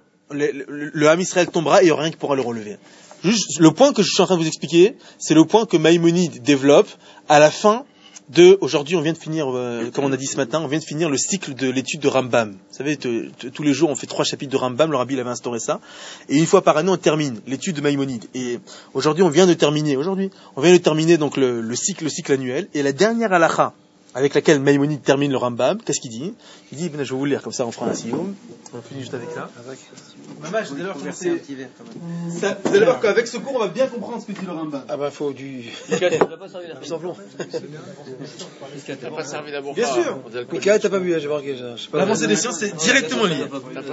Speaker 1: Le Ham Israël tombera et il n'y aura rien qui pourra le relever. Juste, le point que je suis en train de vous expliquer, c'est le point que Maïmonide développe à la fin de... Aujourd'hui, on vient de finir, comme on a dit ce matin, on vient de finir le cycle de l'étude de Rambam. Vous savez, tous les jours, on fait 3 chapitres de Rambam, le rabbi avait instauré ça. Et une fois par année, on termine l'étude de Maïmonide. Et aujourd'hui, on vient de terminer donc le cycle annuel. Et la dernière halakha avec laquelle Maïmonide termine le Rambam, qu'est-ce qu'il dit? Il dit, je vais vous le lire, comme ça on fera un siyum. On finit juste avec ça. Maman, vous allez voir qu'avec ce cours, on va bien comprendre ce que dit le Rambam.
Speaker 11: Ah bah faut du...
Speaker 6: Mika, t'as pas servi la samplon.
Speaker 11: T'as pas servi la bourre.
Speaker 1: Bien sûr.
Speaker 11: Mika, t'as pas bu, j'ai marqué.
Speaker 1: L'avancée des sciences, c'est directement lié.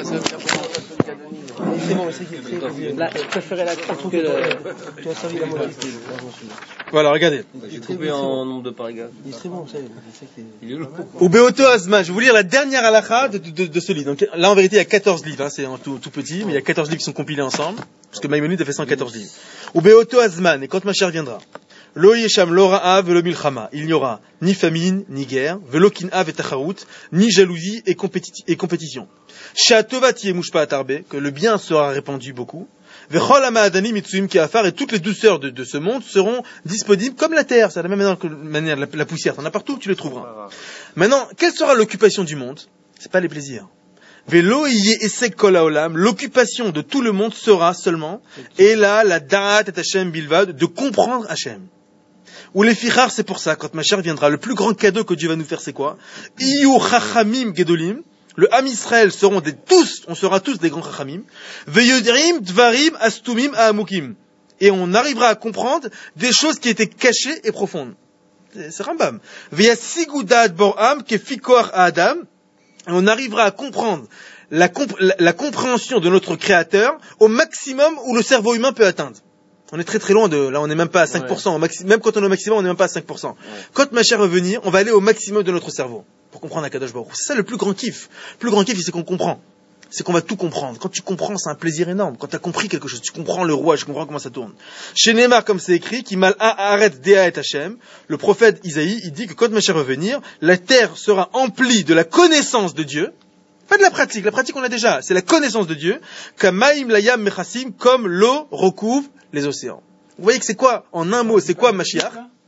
Speaker 9: C'est bon, c'est qui? Là, je préférais la croix que tu as servi la moitié.
Speaker 1: Voilà, regardez.
Speaker 6: J'ai coupé en nombre de paragraphes.
Speaker 9: Il est très bon, ça.
Speaker 6: Il est lourd.
Speaker 1: Ou Beoto Azman, je vais vous lire la dernière halakha de ce livre. Donc là, en vérité, il y a 14 livres, c'est un tout petit, mais il y a 14 livres qui sont compilés ensemble, parce que Maïmonide a fait 114 livres. Ou Beoto Azman, et quand Mashiach viendra, Lo yesham lo ra'av velo milchama, il n'y aura ni famine, ni guerre, velo kin'av et tacharut, ni jalousie et compétition. She'atovat yemushpa atarbe, que le bien sera répandu beaucoup. Vechol ha'ma'adanim mitsuim ki'afar, et toutes les douceurs de ce monde seront disponibles comme la terre. C'est la même manière la poussière. T'en as partout, tu les trouveras. Maintenant, quelle sera l'occupation du monde? C'est pas les plaisirs. Velo yé esek kol haolam, l'occupation de tout le monde sera seulement, et là, la da'at et Hashem bilvad, de comprendre Hashem. Ou les fichar, c'est pour ça, quand Mashiach viendra, le plus grand cadeau que Dieu va nous faire, c'est quoi? Iyu chachamim gedolim, le Ham Israël on sera tous des grands chachamim. Veyodrim dvarim astumim ahamukim. Et on arrivera à comprendre des choses qui étaient cachées et profondes. C'est Rambam. Veyasigudat borham kefikoach adam. Et on arrivera à comprendre la compréhension de notre Créateur au maximum où le cerveau humain peut atteindre. On est très très loin là on n'est même pas à 5%. Ouais. Même quand on est au maximum, on n'est même pas à 5%. Ouais. Quand Mashiach va venir, on va aller au maximum de notre cerveau pour comprendre Akadosh Baruch Hu. C'est ça le plus grand kiff. Le plus grand kiff, c'est qu'on comprend. C'est qu'on va tout comprendre. Quand tu comprends, c'est un plaisir énorme. Quand tu as compris quelque chose, tu comprends le roi, tu comprends comment ça tourne. Chez Neymar, comme c'est écrit, qui mal arrête Dea et Hashem, le prophète Isaïe, il dit que quand Mashiach va venir, la terre sera emplie de la connaissance de Dieu. Pas de la pratique on l'a déjà, c'est la connaissance de Dieu, kamaim layam mechassim, comme l'eau recouvre les océans. Vous voyez que c'est quoi, en un mot, c'est quoi Mashiach?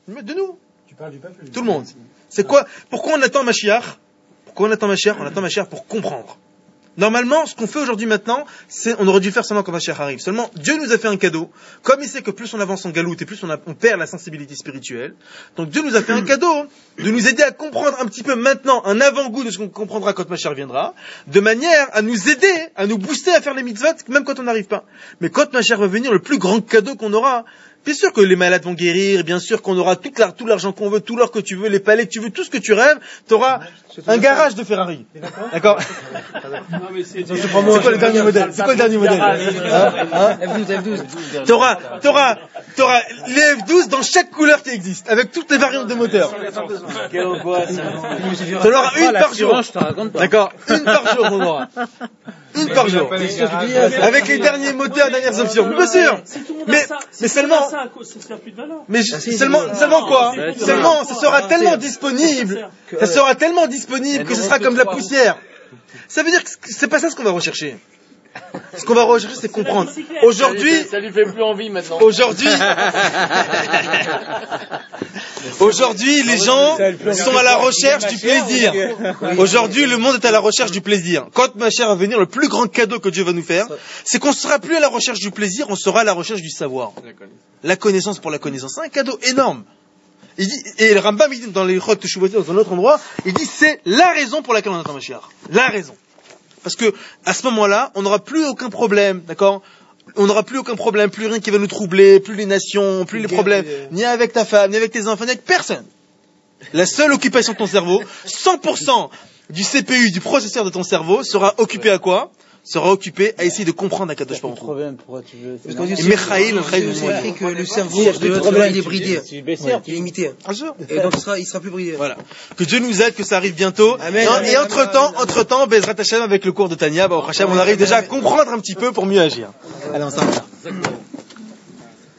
Speaker 1: De nous.
Speaker 2: Tu parles du peuple.
Speaker 1: Tout le monde. C'est quoi? Pourquoi on attend Mashiach? On attend Mashiach pour comprendre. Normalement, ce qu'on fait aujourd'hui maintenant, c'est, on aurait dû faire seulement quand Mashiach arrive. Seulement, Dieu nous a fait un cadeau. Comme il sait que plus on avance en galoute et plus on perd la sensibilité spirituelle. Donc Dieu nous a fait un cadeau de nous aider à comprendre un petit peu maintenant un avant-goût de ce qu'on comprendra quand Mashiach viendra, de manière à nous aider, à nous booster à faire les mitzvot, même quand on n'arrive pas. Mais quand Mashiach va venir, le plus grand cadeau qu'on aura, bien sûr que les malades vont guérir, bien sûr qu'on aura tout l'argent qu'on veut, tout l'or que tu veux, les palais que tu veux, tout ce que tu rêves, t'auras un garage de Ferrari. D'accord? C'est quoi le dernier modèle? F12. T'auras les F12 dans chaque couleur qui existe, avec toutes les variantes de moteurs. T'en auras une par jour. D'accord? Une par jour, on aura. Une par jour. Avec les derniers moteurs, dernières options. Bien sûr. Mais seulement, seulement quoi? Seulement, ça sera tellement disponible. Ça sera tellement disponible que ce sera comme de la poussière. Ça veut dire que c'est pas ça ce qu'on va rechercher. Ce qu'on va rechercher, c'est comprendre. Aujourd'hui,
Speaker 6: ça lui fait plus envie maintenant.
Speaker 1: Aujourd'hui, les gens sont à la recherche du plaisir. Aujourd'hui, le monde est à la recherche du plaisir. Quand Mashiach va venir, le plus grand cadeau que Dieu va nous faire, c'est qu'on ne sera plus à la recherche du plaisir, on sera à la recherche du savoir. La connaissance pour la connaissance. C'est un cadeau énorme. Il dit, et le Rambam, il dit dans les Chot Teshuvot, dans un autre endroit, il dit c'est la raison pour laquelle on attend Mashiach. La raison. Parce que, à ce moment-là, on n'aura plus aucun problème, d'accord? On n'aura plus aucun problème, plus rien qui va nous troubler, plus les nations, plus les problèmes, ni avec ta femme, ni avec tes enfants, ni avec personne. La seule occupation de ton cerveau, 100% du CPU, du processeur de ton cerveau, sera occupé à quoi? Sera occupé à essayer de comprendre à Kadosh Baruch Hu. Et Mechaïl,
Speaker 12: écrit que le cerveau, il est bridé. Il est limité. Et donc, il sera plus bridé.
Speaker 1: Voilà. Que Dieu nous aide, que ça arrive bientôt. Amen. Et entre-temps, Bezrat Hashem, avec le cours de Tania, on arrive déjà à comprendre un petit peu pour mieux agir. Allez, on s'arrête là.